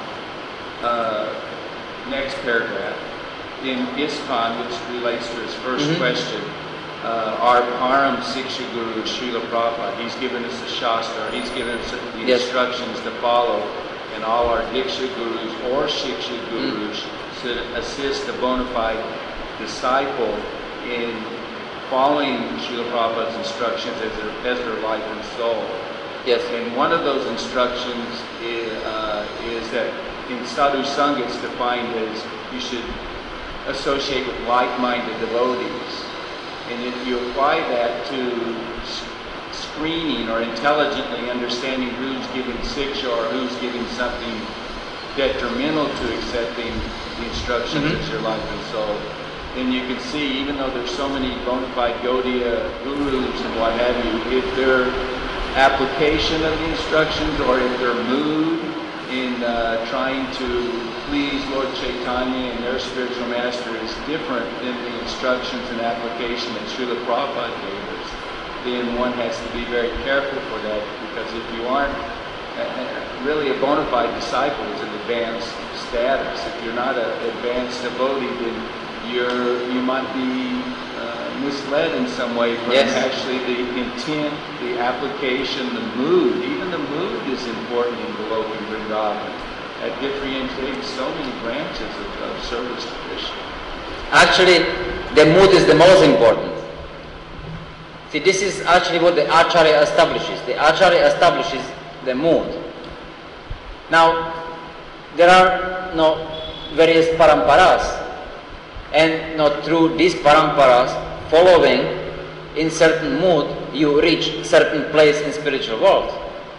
Uh, next paragraph. In ISKCON, which relates to his first mm-hmm. question, uh, our Param Siksha Guru is Srila Prabhupada. He's given us the Shastra, he's given us the yes. instructions to follow, and all our Diksha Gurus or Shiksha Gurus mm. should assist the bona fide disciple in following Srila Prabhupada's instructions as their, as their life and soul. Yes. And one of those instructions is, uh, is that in Sadhu Sangha it's defined as you should associate with like-minded devotees. And if you apply that to screening or intelligently understanding who's giving siksha or who's giving something detrimental to accepting the instructions mm-hmm. as your life and soul, and you can see, even though there's so many bona fide Gaudiya gurus and what have you, if their application of the instructions or if their mood in uh, trying to please Lord Chaitanya and their spiritual master is different than the instructions and application that Srila Prabhupada gave us, then one has to be very careful for that, because if you aren't really a bona fide disciple, is an advanced status. If you're not an advanced devotee, then You're, you might be uh, misled in some way from yes. actually the intent, the application, the mood. Even the mood is important in Goloka and Vrindavan. That differentiates so many branches of, of service to Krishna. Actually, the mood is the most important. See, this is actually what the Acharya establishes. The Acharya establishes the mood. Now, there are you know, various paramparas. And not through these paramparas, following in certain mood, you reach certain place in spiritual world.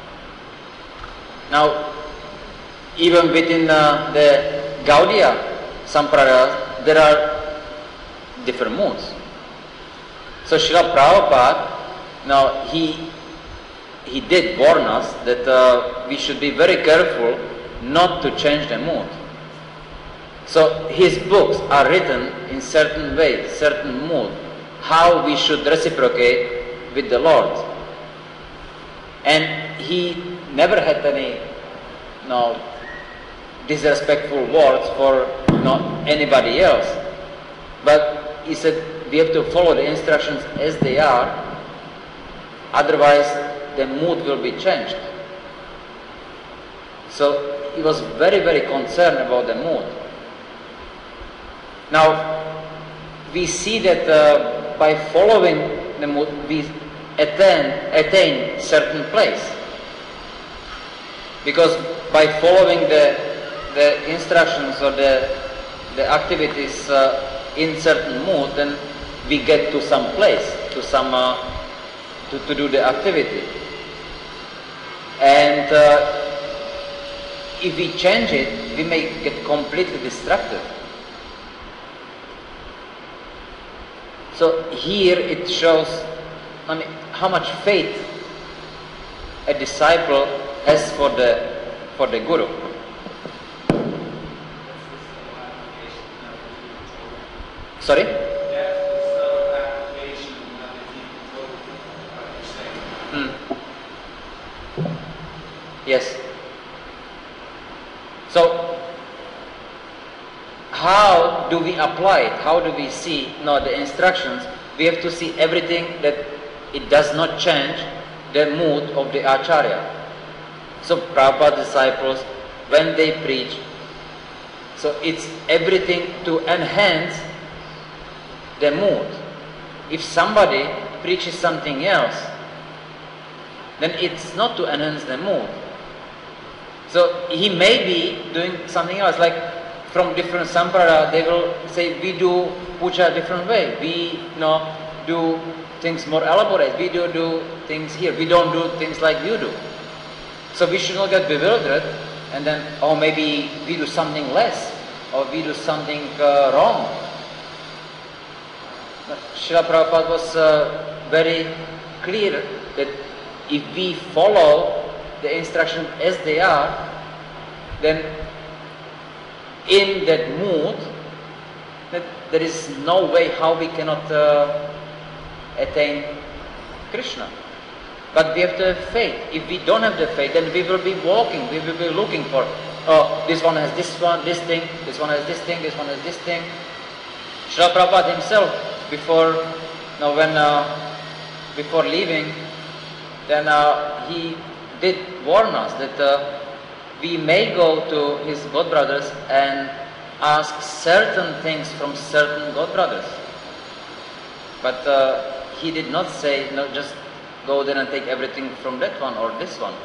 Now, even within uh, the Gaudiya Sampradaya, there are different moods. So Srila Prabhupada, now he he did warn us that uh, we should be very careful not to change the mood. So his books are written in certain way, certain mood, how we should reciprocate with the Lord. And he never had any you know, disrespectful words for you know, anybody else. But he said we have to follow the instructions as they are otherwise the mood will be changed. So he was very, very concerned about the mood. Now, we see that uh, by following the mood, we attain, attain certain place. Because by following the, the instructions or the, the activities uh, in certain mood, then we get to some place, to some, uh, to, to do the activity. And uh, if we change it, we may get completely distracted. So here it shows, I mean, how much faith a disciple has for the for the guru. Sorry? Hmm. Yes. So, how do we apply it? How do we see no, the instructions? We have to see everything that it does not change the mood of the Acharya. So, Prabhupada disciples, when they preach, so it's everything to enhance the mood. If somebody preaches something else, then it's not to enhance the mood. So he may be doing something else, like from different sampradaya, they will say, we do puja a different way. We you know, do things more elaborate. We do do things here. We don't do things like you do. So we should not get bewildered and then, oh, maybe we do something less or we do something uh, wrong. But Srila Prabhupada was uh, very clear that if we follow the instructions as they are, then in that mood, that there is no way how we cannot uh, attain Krishna. But we have to have faith. If we don't have the faith, then we will be walking, we will be looking for, oh, this one has this one, this thing, this one has this thing, this one has this thing. Srila Prabhupada himself, before, you know, when, uh, before leaving, then uh, he did warn us that uh, we may go to his god brothers and ask certain things from certain god brothers. But uh, he did not say, no, just go there and take everything from that one or this one.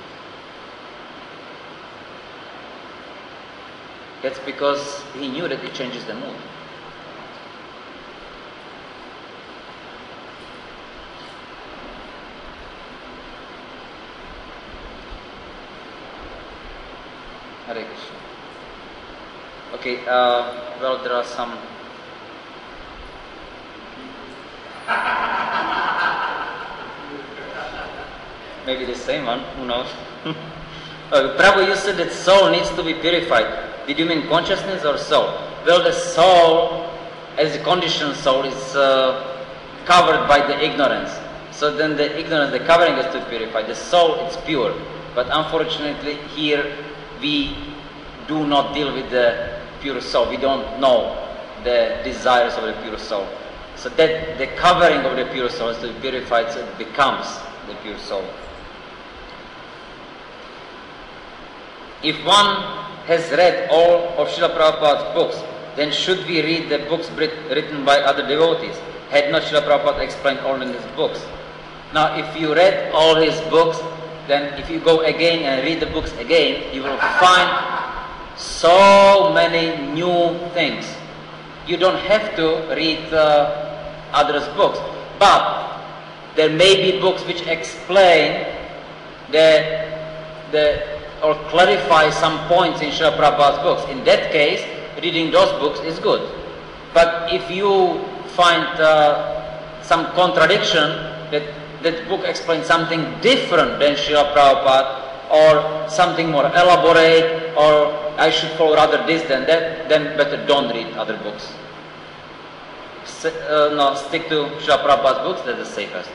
That's because he knew that it changes the mood. Hare Krishna. Okay, uh, well, there are some. Maybe the same one, who knows? uh, Prabhu, you said that soul needs to be purified. Did you mean consciousness or soul? Well, the soul, as a conditioned soul, is uh, covered by the ignorance. So then the ignorance, the covering has to be purified. The soul, it's pure. But unfortunately, here, we do not deal with the pure soul. We don't know the desires of the pure soul. So that the covering of the pure soul is to be purified, so it becomes the pure soul. If one has read all of Srila Prabhupada's books, then should we read the books written by other devotees? Had not Srila Prabhupada explained all in his books? Now, if you read all his books, then if you go again and read the books again, you will find so many new things. You don't have to read uh, others' books, but there may be books which explain the, the or clarify some points in Srila Prabhupada's books. In that case, reading those books is good. But if you find uh, some contradiction, that that book explains something different than Srila Prabhupada, or something more elaborate, or I should follow rather this than that, then better don't read other books. S uh, no, stick to Srila Prabhupada's books, that's the safest.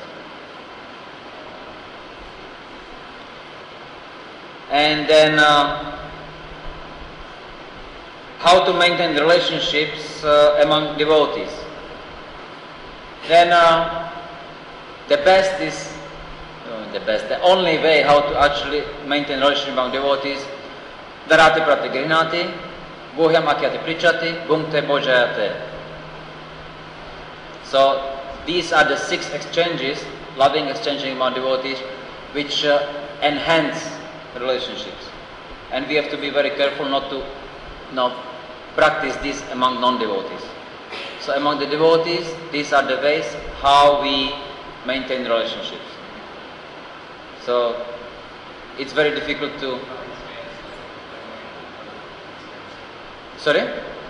And then uh, how to maintain relationships uh, among devotees. Then uh, the best is the best. The only way how to actually maintain relationship among devotees, darati prati grinati, guhyam akyati prichati, bhungte bojayate. So these are the six exchanges, loving exchanging among devotees, which uh, enhance relationships. And we have to be very careful not to you know, practice this among non-devotees. So among the devotees, these are the ways how we maintain relationships. So it's very difficult to... Sorry?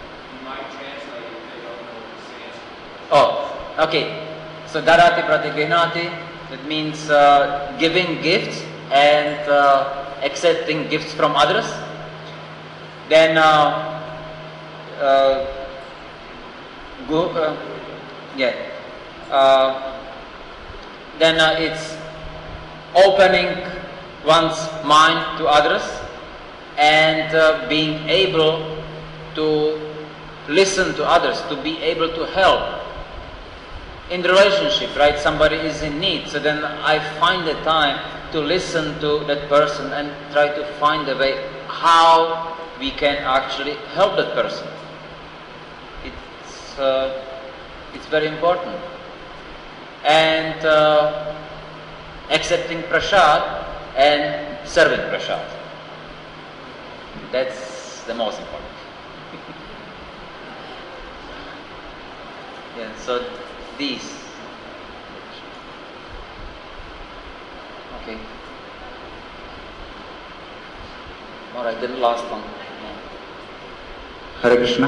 Oh, okay. So darati pratigrihnati, that means uh, giving gifts and uh, accepting gifts from others. Then uh, uh, go, uh, yeah. Uh, then uh, it's opening one's mind to others and uh, being able to listen to others, to be able to help. In the relationship, right, somebody is in need, so then I find the time to listen to that person and try to find a way how we can actually help that person. It's, uh, it's very important. And uh, accepting prasad and serving prasad. That's the most important. Yeah, so these. Okay. All right, then last one. Hare Krishna.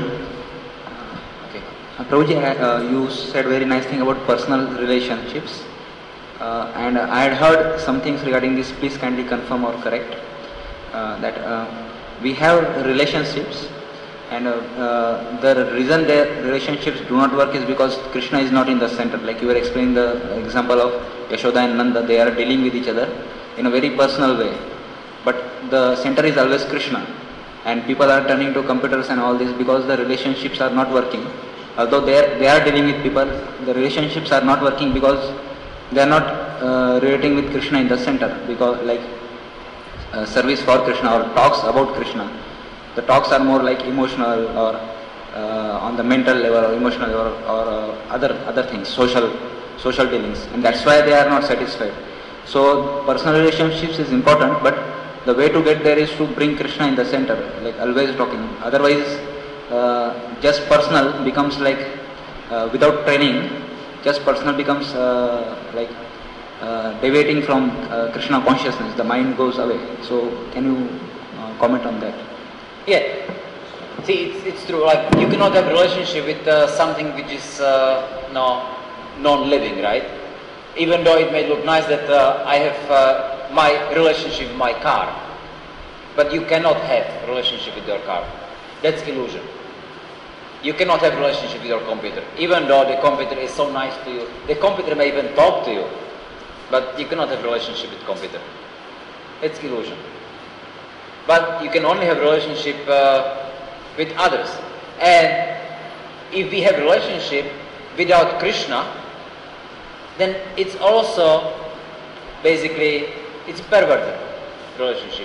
Okay. Uh, Prabhuji, uh, you said very nice thing about personal relationships. Uh, and I had heard some things regarding this. Please kindly confirm or correct. Uh, that uh, we have relationships, and uh, uh, the reason their relationships do not work is because Krishna is not in the center. Like you were explaining the example of Yashoda and Nanda, they are dealing with each other in a very personal way. But the center is always Krishna. And people are turning to computers and all this because the relationships are not working. Although they are, they are dealing with people, the relationships are not working because they are not uh, relating with Krishna in the center. Because like uh, service for Krishna or talks about Krishna. The talks are more like emotional or uh, on the mental level or emotional level or, or uh, other other things, social social dealings, and that's why they are not satisfied. So personal relationships is important, but the way to get there is to bring Krishna in the center, like always talking. Otherwise, uh, just personal becomes like uh, without training, just personal becomes uh, like uh, deviating from uh, Krishna consciousness. The mind goes away. So can you uh, comment on that? Yeah. See, it's, it's true. Like you cannot have a relationship with uh, something which is uh, no non-living, right? Even though it may look nice that uh, I have uh, my relationship with my car, but you cannot have a relationship with your car. That's illusion. You cannot have a relationship with your computer, even though the computer is so nice to you. The computer may even talk to you, but you cannot have a relationship with computer. It's illusion. But you can only have a relationship uh, with others. And if we have a relationship without Krishna, then it's also basically, it's perverted relationship.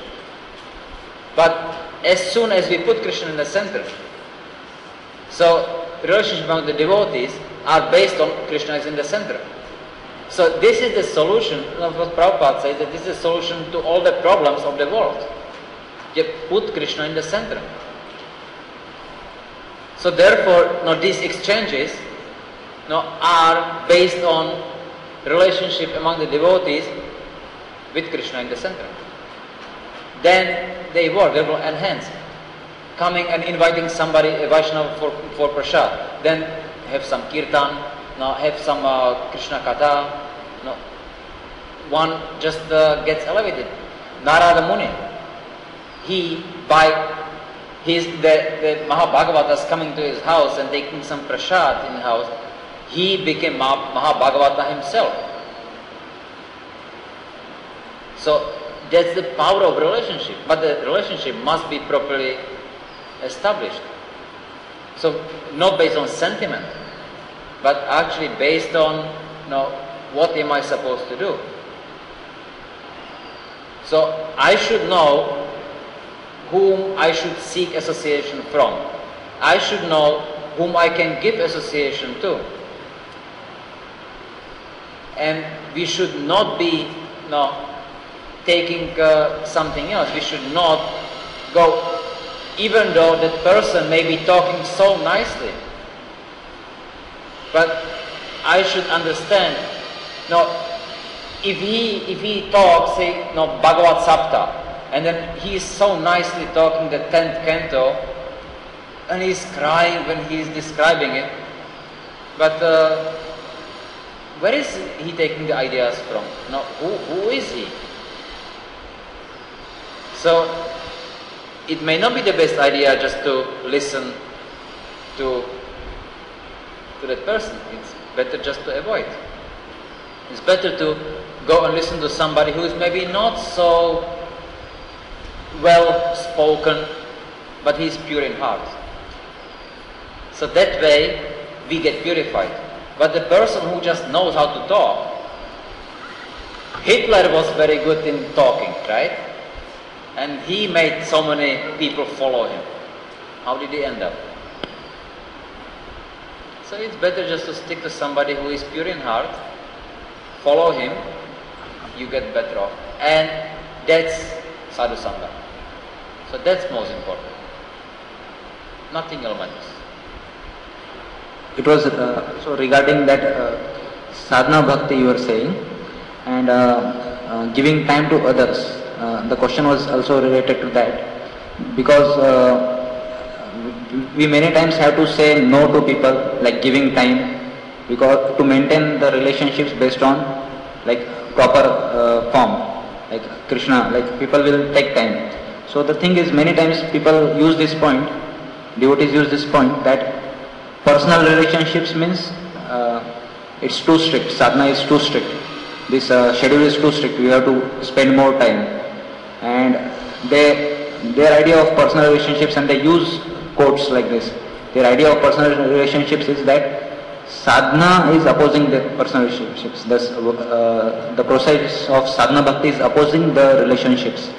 But as soon as we put Krishna in the center, so relationship among the devotees are based on Krishna is in the center. So this is the solution, what Prabhupada says, that this is the solution to all the problems of the world. You put Krishna in the center. So therefore, now these exchanges now are based on relationship among the devotees with Krishna in the center. Then they work, they will enhance. Coming and inviting somebody, a Vaishnava for, for prasad, then have some kirtan, now have some uh, Krishna katha. No, one just uh, gets elevated. Narada Muni, he by his the, the Mahabhagavatas coming to his house and taking some prasad in his house, he became Mahabhagavata himself. So that's the power of relationship, but the relationship must be properly established. So not based on sentiment, but actually based on, you know, what am I supposed to do? So I should know whom I should seek association from. I should know whom I can give association to. And we should not be no, taking uh, something else. We should not go, even though that person may be talking so nicely. But I should understand, no, if he if he talks, say, no, Bhagavad Sapta, and then he is so nicely talking the tenth canto, and he's crying when he is describing it, but uh, where is he taking the ideas from? No, who who is he? So it may not be the best idea just to listen to to that person. It's better just to avoid. It's better to go and listen to somebody who is maybe not so well spoken, but he's pure in heart. So that way we get purified. But the person who just knows how to talk, Hitler was very good in talking, right? And he made so many people follow him. How did he end up? So it's better just to stick to somebody who is pure in heart, follow him, you get better off. And that's sadhu sangha. So that's most important. Nothing else matters. It was uh, so regarding that uh, sadhana bhakti you were saying, and uh, uh, giving time to others. Uh, the question was also related to that, because uh, we many times have to say no to people, like giving time, because to maintain the relationships based on like proper uh, form, like Krishna, like people will take time. So the thing is, many times people use this point, devotees use this point that personal relationships means uh, it's too strict, sadhana is too strict, this uh, schedule is too strict, we have to spend more time. And they, their idea of personal relationships, and they use quotes like this, their idea of personal relationships is that sadhana is opposing the personal relationships. Thus, uh, the process of sadhana bhakti is opposing the relationships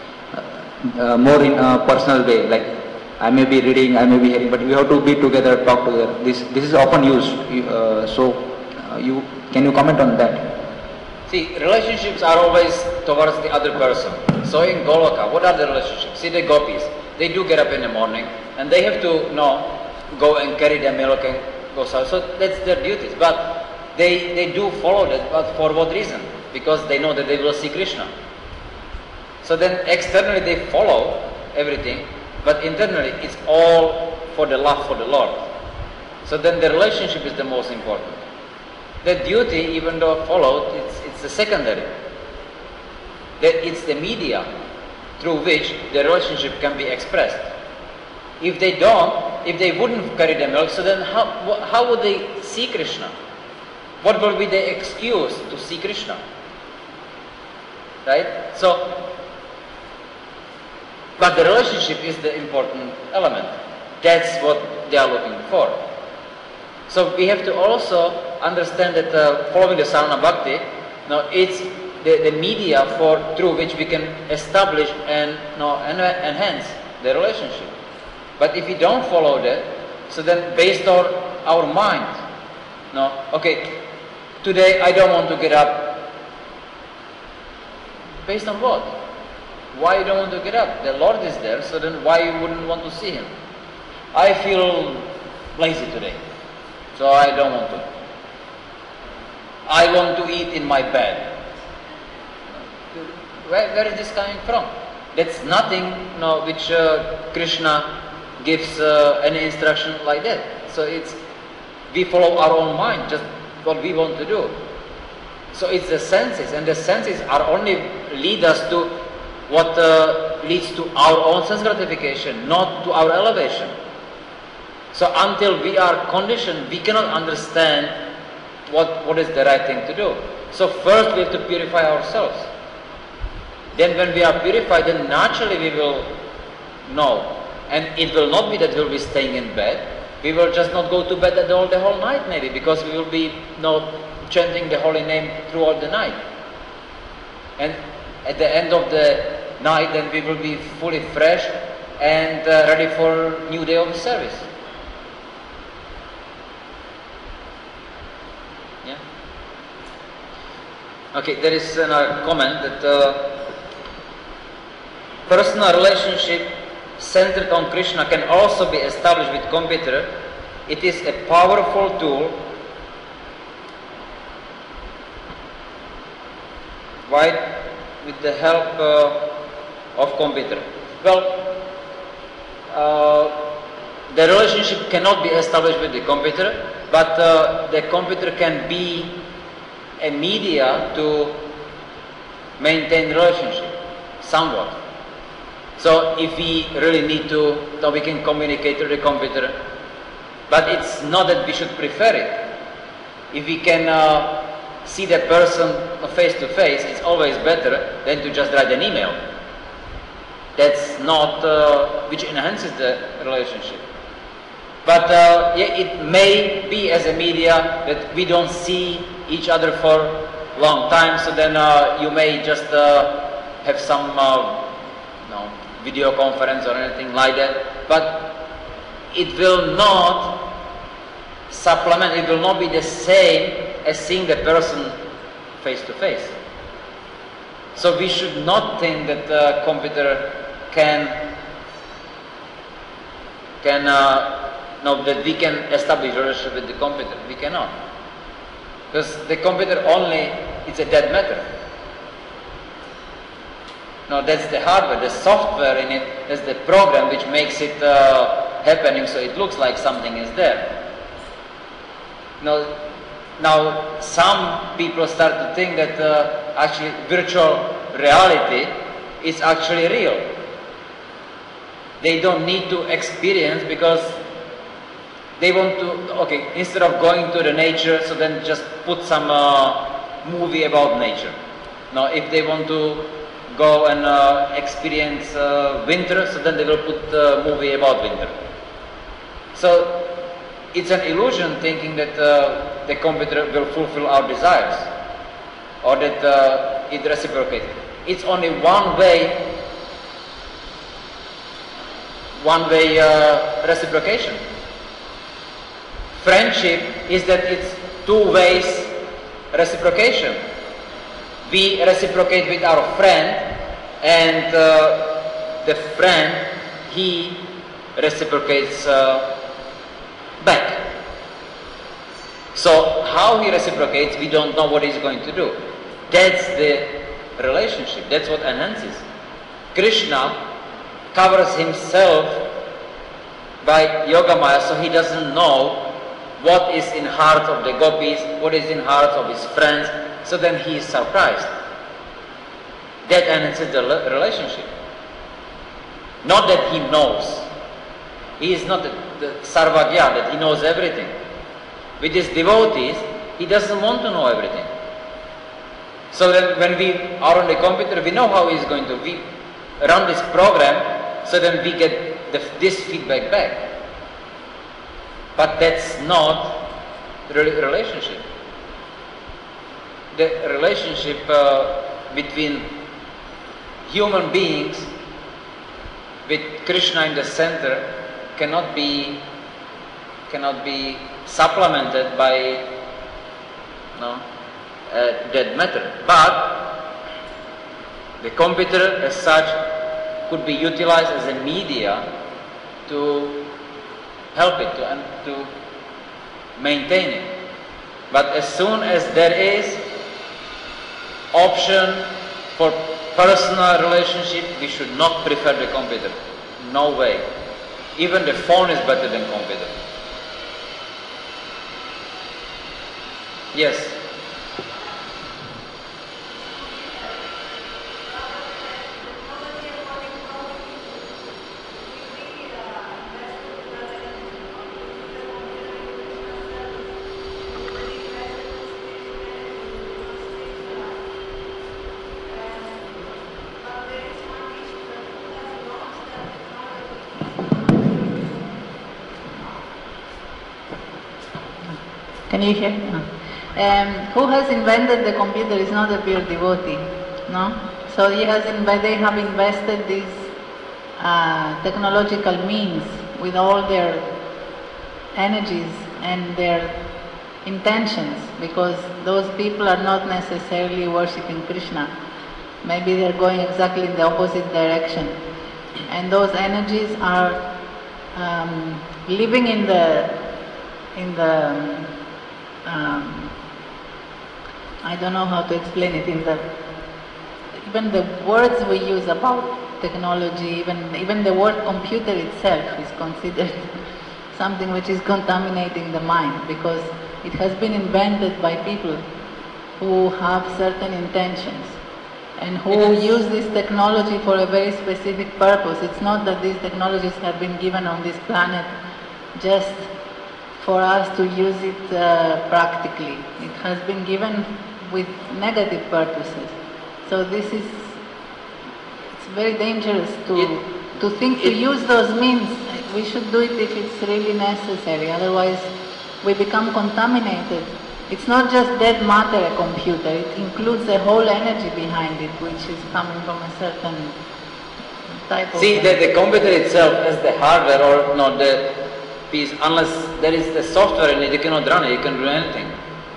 uh, more in a personal way, like I may be reading, I may be hearing, but we have to be together, talk together. This this is often used. Uh, so, uh, you can you comment on that? See, relationships are always towards the other person. So in Goloka, what are the relationships? See, the gopis, they do get up in the morning and they have to, you know, go and carry their milk and go south. So that's their duties. But they, they do follow that. But for what reason? Because they know that they will see Krishna. So then externally they follow everything, but internally it's all for the love for the Lord. So then the relationship is the most important. The duty, even though followed, it's, it's the secondary. That it's the media through which the relationship can be expressed. If they don't, if they wouldn't carry the milk, so then how, how would they see Krishna? What will be the excuse to see Krishna? Right? So, but the relationship is the important element. That's what they are looking for. So we have to also understand that uh, following the sadhana bhakti, now it's the, the media for through which we can establish and you know, en enhance the relationship. But if we don't follow that, so then based on our mind, no, okay, today I don't want to get up. Based on what? Why you don't want to get up? The Lord is there, so then why you wouldn't want to see Him? I feel lazy today, so I don't want to. I want to eat in my bed. Where, where is this coming from? That's nothing you know, which uh, Krishna gives uh, any instruction like that. So it's, we follow our own mind, just what we want to do. So it's the senses, and the senses are only lead us to what uh, leads to our own sense gratification, not to our elevation. So until we are conditioned, we cannot understand what, what is the right thing to do. So first we have to purify ourselves. Then when we are purified, then naturally we will know. And it will not be that we will be staying in bed. We will just not go to bed the whole, the whole night maybe, because we will be you know, chanting the holy name throughout the night. And at the end of the night, then we will be fully fresh and uh, ready for new day of service. Yeah. Okay, there is another comment that uh, personal relationship centered on Krishna can also be established with computer. It is a powerful tool. Why? With the help uh, of computer. Well, uh, the relationship cannot be established with the computer, but uh, the computer can be a media to maintain relationship somewhat. So if we really need to, then we can communicate to the computer, but it's not that we should prefer it. If we can uh, see the person face to face, it's always better than to just write an email. That's not, uh, which enhances the relationship. But uh, yeah, it may be as a media that we don't see each other for a long time, so then uh, you may just uh, have some uh, you know, video conference or anything like that, but it will not supplement, it will not be the same as seeing the person face to face. So we should not think that the computer can can uh, no, that we can establish a relationship with the computer. We cannot, because the computer only is a dead matter. No, that's the hardware, the software in it. That's the program which makes it uh, happening, so it looks like something is there. No. Now, some people start to think that uh, actually virtual reality is actually real. They don't need to experience because they want to, okay, instead of going to the nature, so then just put some uh, movie about nature. Now, if they want to go and uh, experience uh, winter, so then they will put a movie about winter. So, it's an illusion thinking that uh, the computer will fulfill our desires or that uh, it reciprocates. It's only one way, one way uh, reciprocation. Friendship is that it's two ways reciprocation. We reciprocate with our friend, and uh, the friend, he reciprocates uh, back. So how he reciprocates, we don't know what he's going to do. That's the relationship. That's what enhances. Krishna covers himself by Yogamaya, so he doesn't know what is in heart of the gopis, what is in heart of his friends. So then he is surprised. That enhances the relationship. Not that he knows. He is not the, the Sarvagya, that he knows everything. With his devotees, he doesn't want to know everything. So then when we are on the computer, we know how he is going to. We run this program, so then we get the, this feedback back. But that's not the relationship. The relationship uh, between human beings with Krishna in the center cannot be cannot be supplemented by no, uh, dead matter. But the computer as such could be utilized as a media to help it, to, and to maintain it. But as soon as there is option for personal relationship, we should not prefer the computer. No way. Even the phone is better than computer. Yes. Can you hear? Um, who has invented the computer is not a pure devotee, no? So he has inve- they have invested these uh, technological means with all their energies and their intentions, because those people are not necessarily worshipping Krishna. Maybe they are going exactly in the opposite direction. And those energies are um, living in the, in the, um, I don't know how to explain it, in the, even the words we use about technology, even, even the word computer itself is considered something which is contaminating the mind, because it has been invented by people who have certain intentions and who use this technology for a very specific purpose. It's not that these technologies have been given on this planet just for us to use it uh, practically. It has been given with negative purposes. So this is, it's very dangerous to, It, to think to it, use those means. We should do it if it's really necessary, otherwise we become contaminated. It's not just dead matter, a computer, it includes the whole energy behind it, which is coming from a certain type of... See, the, the computer itself as the hardware or not the piece, unless there is the software in it, you cannot run it, you can do anything.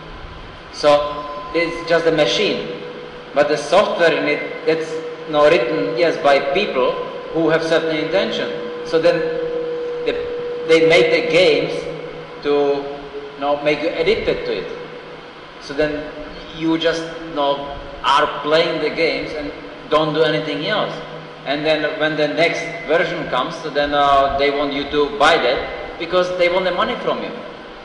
So, it's just a machine. But the software in it, that's not written, yes, by people who have certain intention. So then, they, they make the games to you know, make you addicted to it. So then you just you know, are playing the games and don't do anything else. And then when the next version comes, so then uh, they want you to buy that because they want the money from you.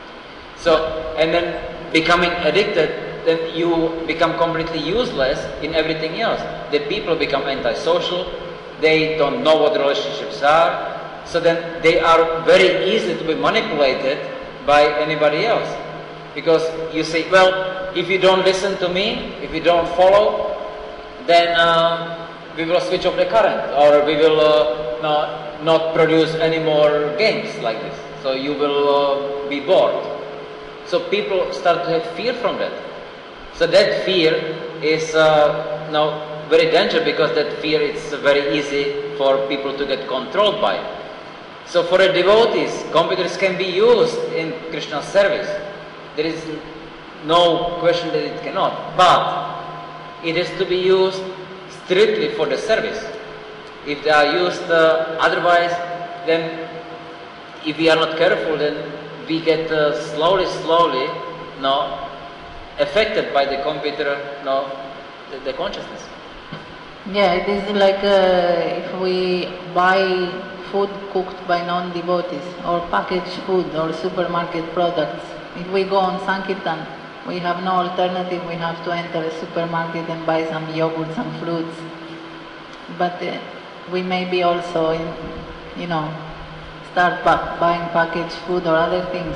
So, and then becoming addicted, then you become completely useless in everything else. The people become antisocial, they don't know what relationships are, so then they are very easy to be manipulated by anybody else. Because you say, well, if you don't listen to me, if you don't follow, then uh, we will switch off the current, or we will uh, not, not produce any more games like this. So you will uh, be bored. So people start to have fear from that. So that fear is uh, now very dangerous, because that fear is very easy for people to get controlled by. So for the devotees, computers can be used in Krishna's service. There is no question that it cannot, but it is to be used strictly for the service. If they are used uh, otherwise, then if we are not careful, then we get uh, slowly, slowly, no, affected by the computer, no, the, the consciousness. Yeah, it is like uh, if we buy food cooked by non-devotees, or packaged food, or supermarket products. If we go on Sankirtan, we have no alternative, we have to enter a supermarket and buy some yogurt, some fruits. But uh, we maybe also, in, you know, start pa buying packaged food or other things.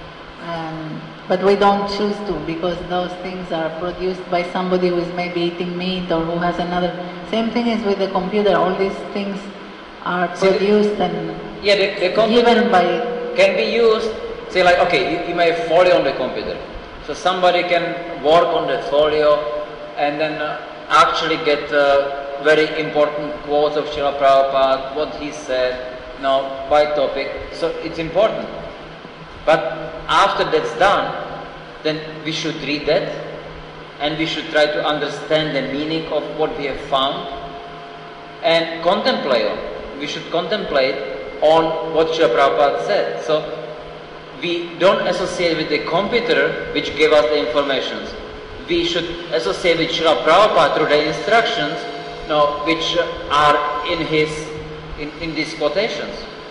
Um, but we don't choose to, because those things are produced by somebody who is maybe eating meat, or who has another... Same thing is with the computer, all these things are produced and yeah, the, the computer given by... can be used, say like, okay, you, you may have folio on the computer. So somebody can work on the folio and then uh, actually get uh, very important quotes of Srila Prabhupada, what he said, you know, by topic. So it's important. But after that's done, then we should read that, and we should try to understand the meaning of what we have found and contemplate on. We should contemplate on what Srila Prabhupada said. So we don't associate with the computer which gave us the informations. We should associate with Srila Prabhupada through the instructions, you know, which are in his in, in these quotations.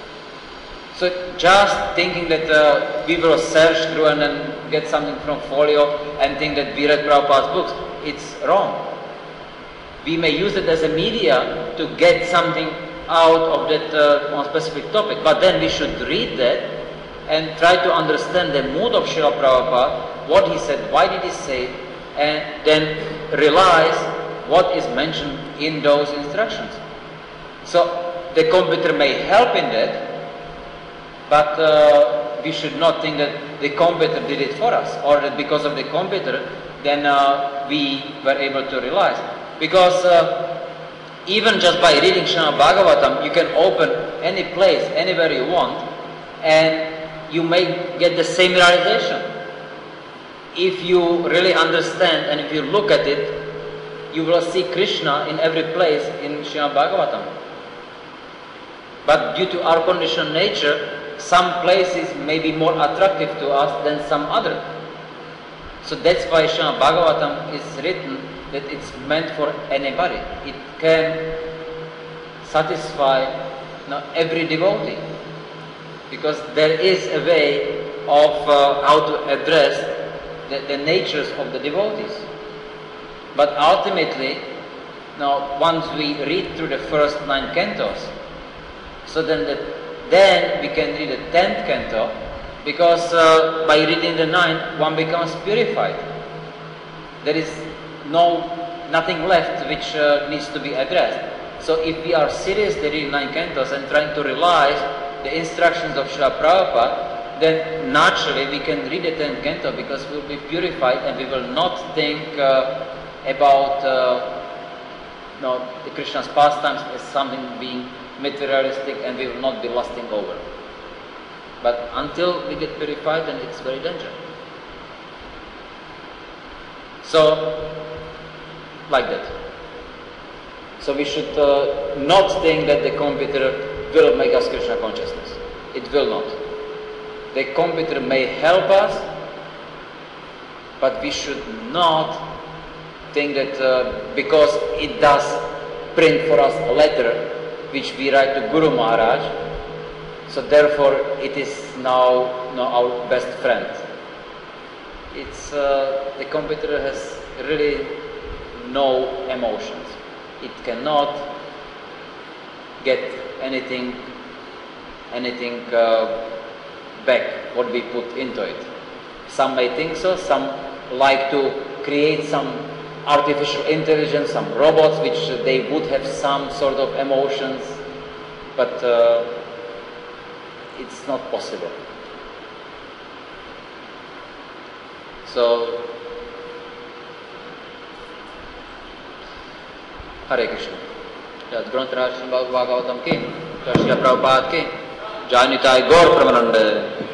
So just thinking that uh, we will search through and then get something from folio and think that we read Prabhupada's books, it's wrong. We may use it as a media to get something out of that uh, one specific topic, but then we should read that and try to understand the mood of Srila Prabhupada, what he said, why did he say it, and then realize what is mentioned in those instructions. So the computer may help in that, but uh, we should not think that the computer did it for us, or that because of the computer, then uh, we were able to realize. Because uh, even just by reading Srimad Bhagavatam, you can open any place, anywhere you want, and you may get the same realization. If you really understand and if you look at it, you will see Krishna in every place in Srimad Bhagavatam. But due to our conditioned nature, some places may be more attractive to us than some other. So that's why Srimad Bhagavatam is written that it's meant for anybody. It can satisfy you know, every devotee. Because there is a way of uh, how to address the, the natures of the devotees. But ultimately, now once we read through the first nine cantos, so then the, then we can read the tenth canto, because uh, by reading the ninth, one becomes purified. There is no nothing left which uh, needs to be addressed. So if we are seriously reading nine cantos and trying to realize the instructions of Srila Prabhupada, then naturally we can read the tenth canto because we will be purified and we will not think uh, about uh, no, the Krishna's pastimes as something being materialistic, and we will not be lusting over. But until we get purified, then it's very dangerous. So, like that. So we should uh, not think that the computer will make us Krishna consciousness. It will not. The computer may help us, but we should not think that uh, because it does print for us a letter which we write to Guru Maharaj, so therefore it is now, now our best friend. It's uh, the computer has really no emotions. It cannot get anything, anything uh, back what we put into it. Some may think so. Some like to create some artificial intelligence, some robots which they would have some sort of emotions, but uh, it's not possible. So, Hare Krishna. Jai Granth Raj Srimad Bhagavatam ki, Jai Srila Prabhupada ki, Jai Nitai Gaur Pramananda.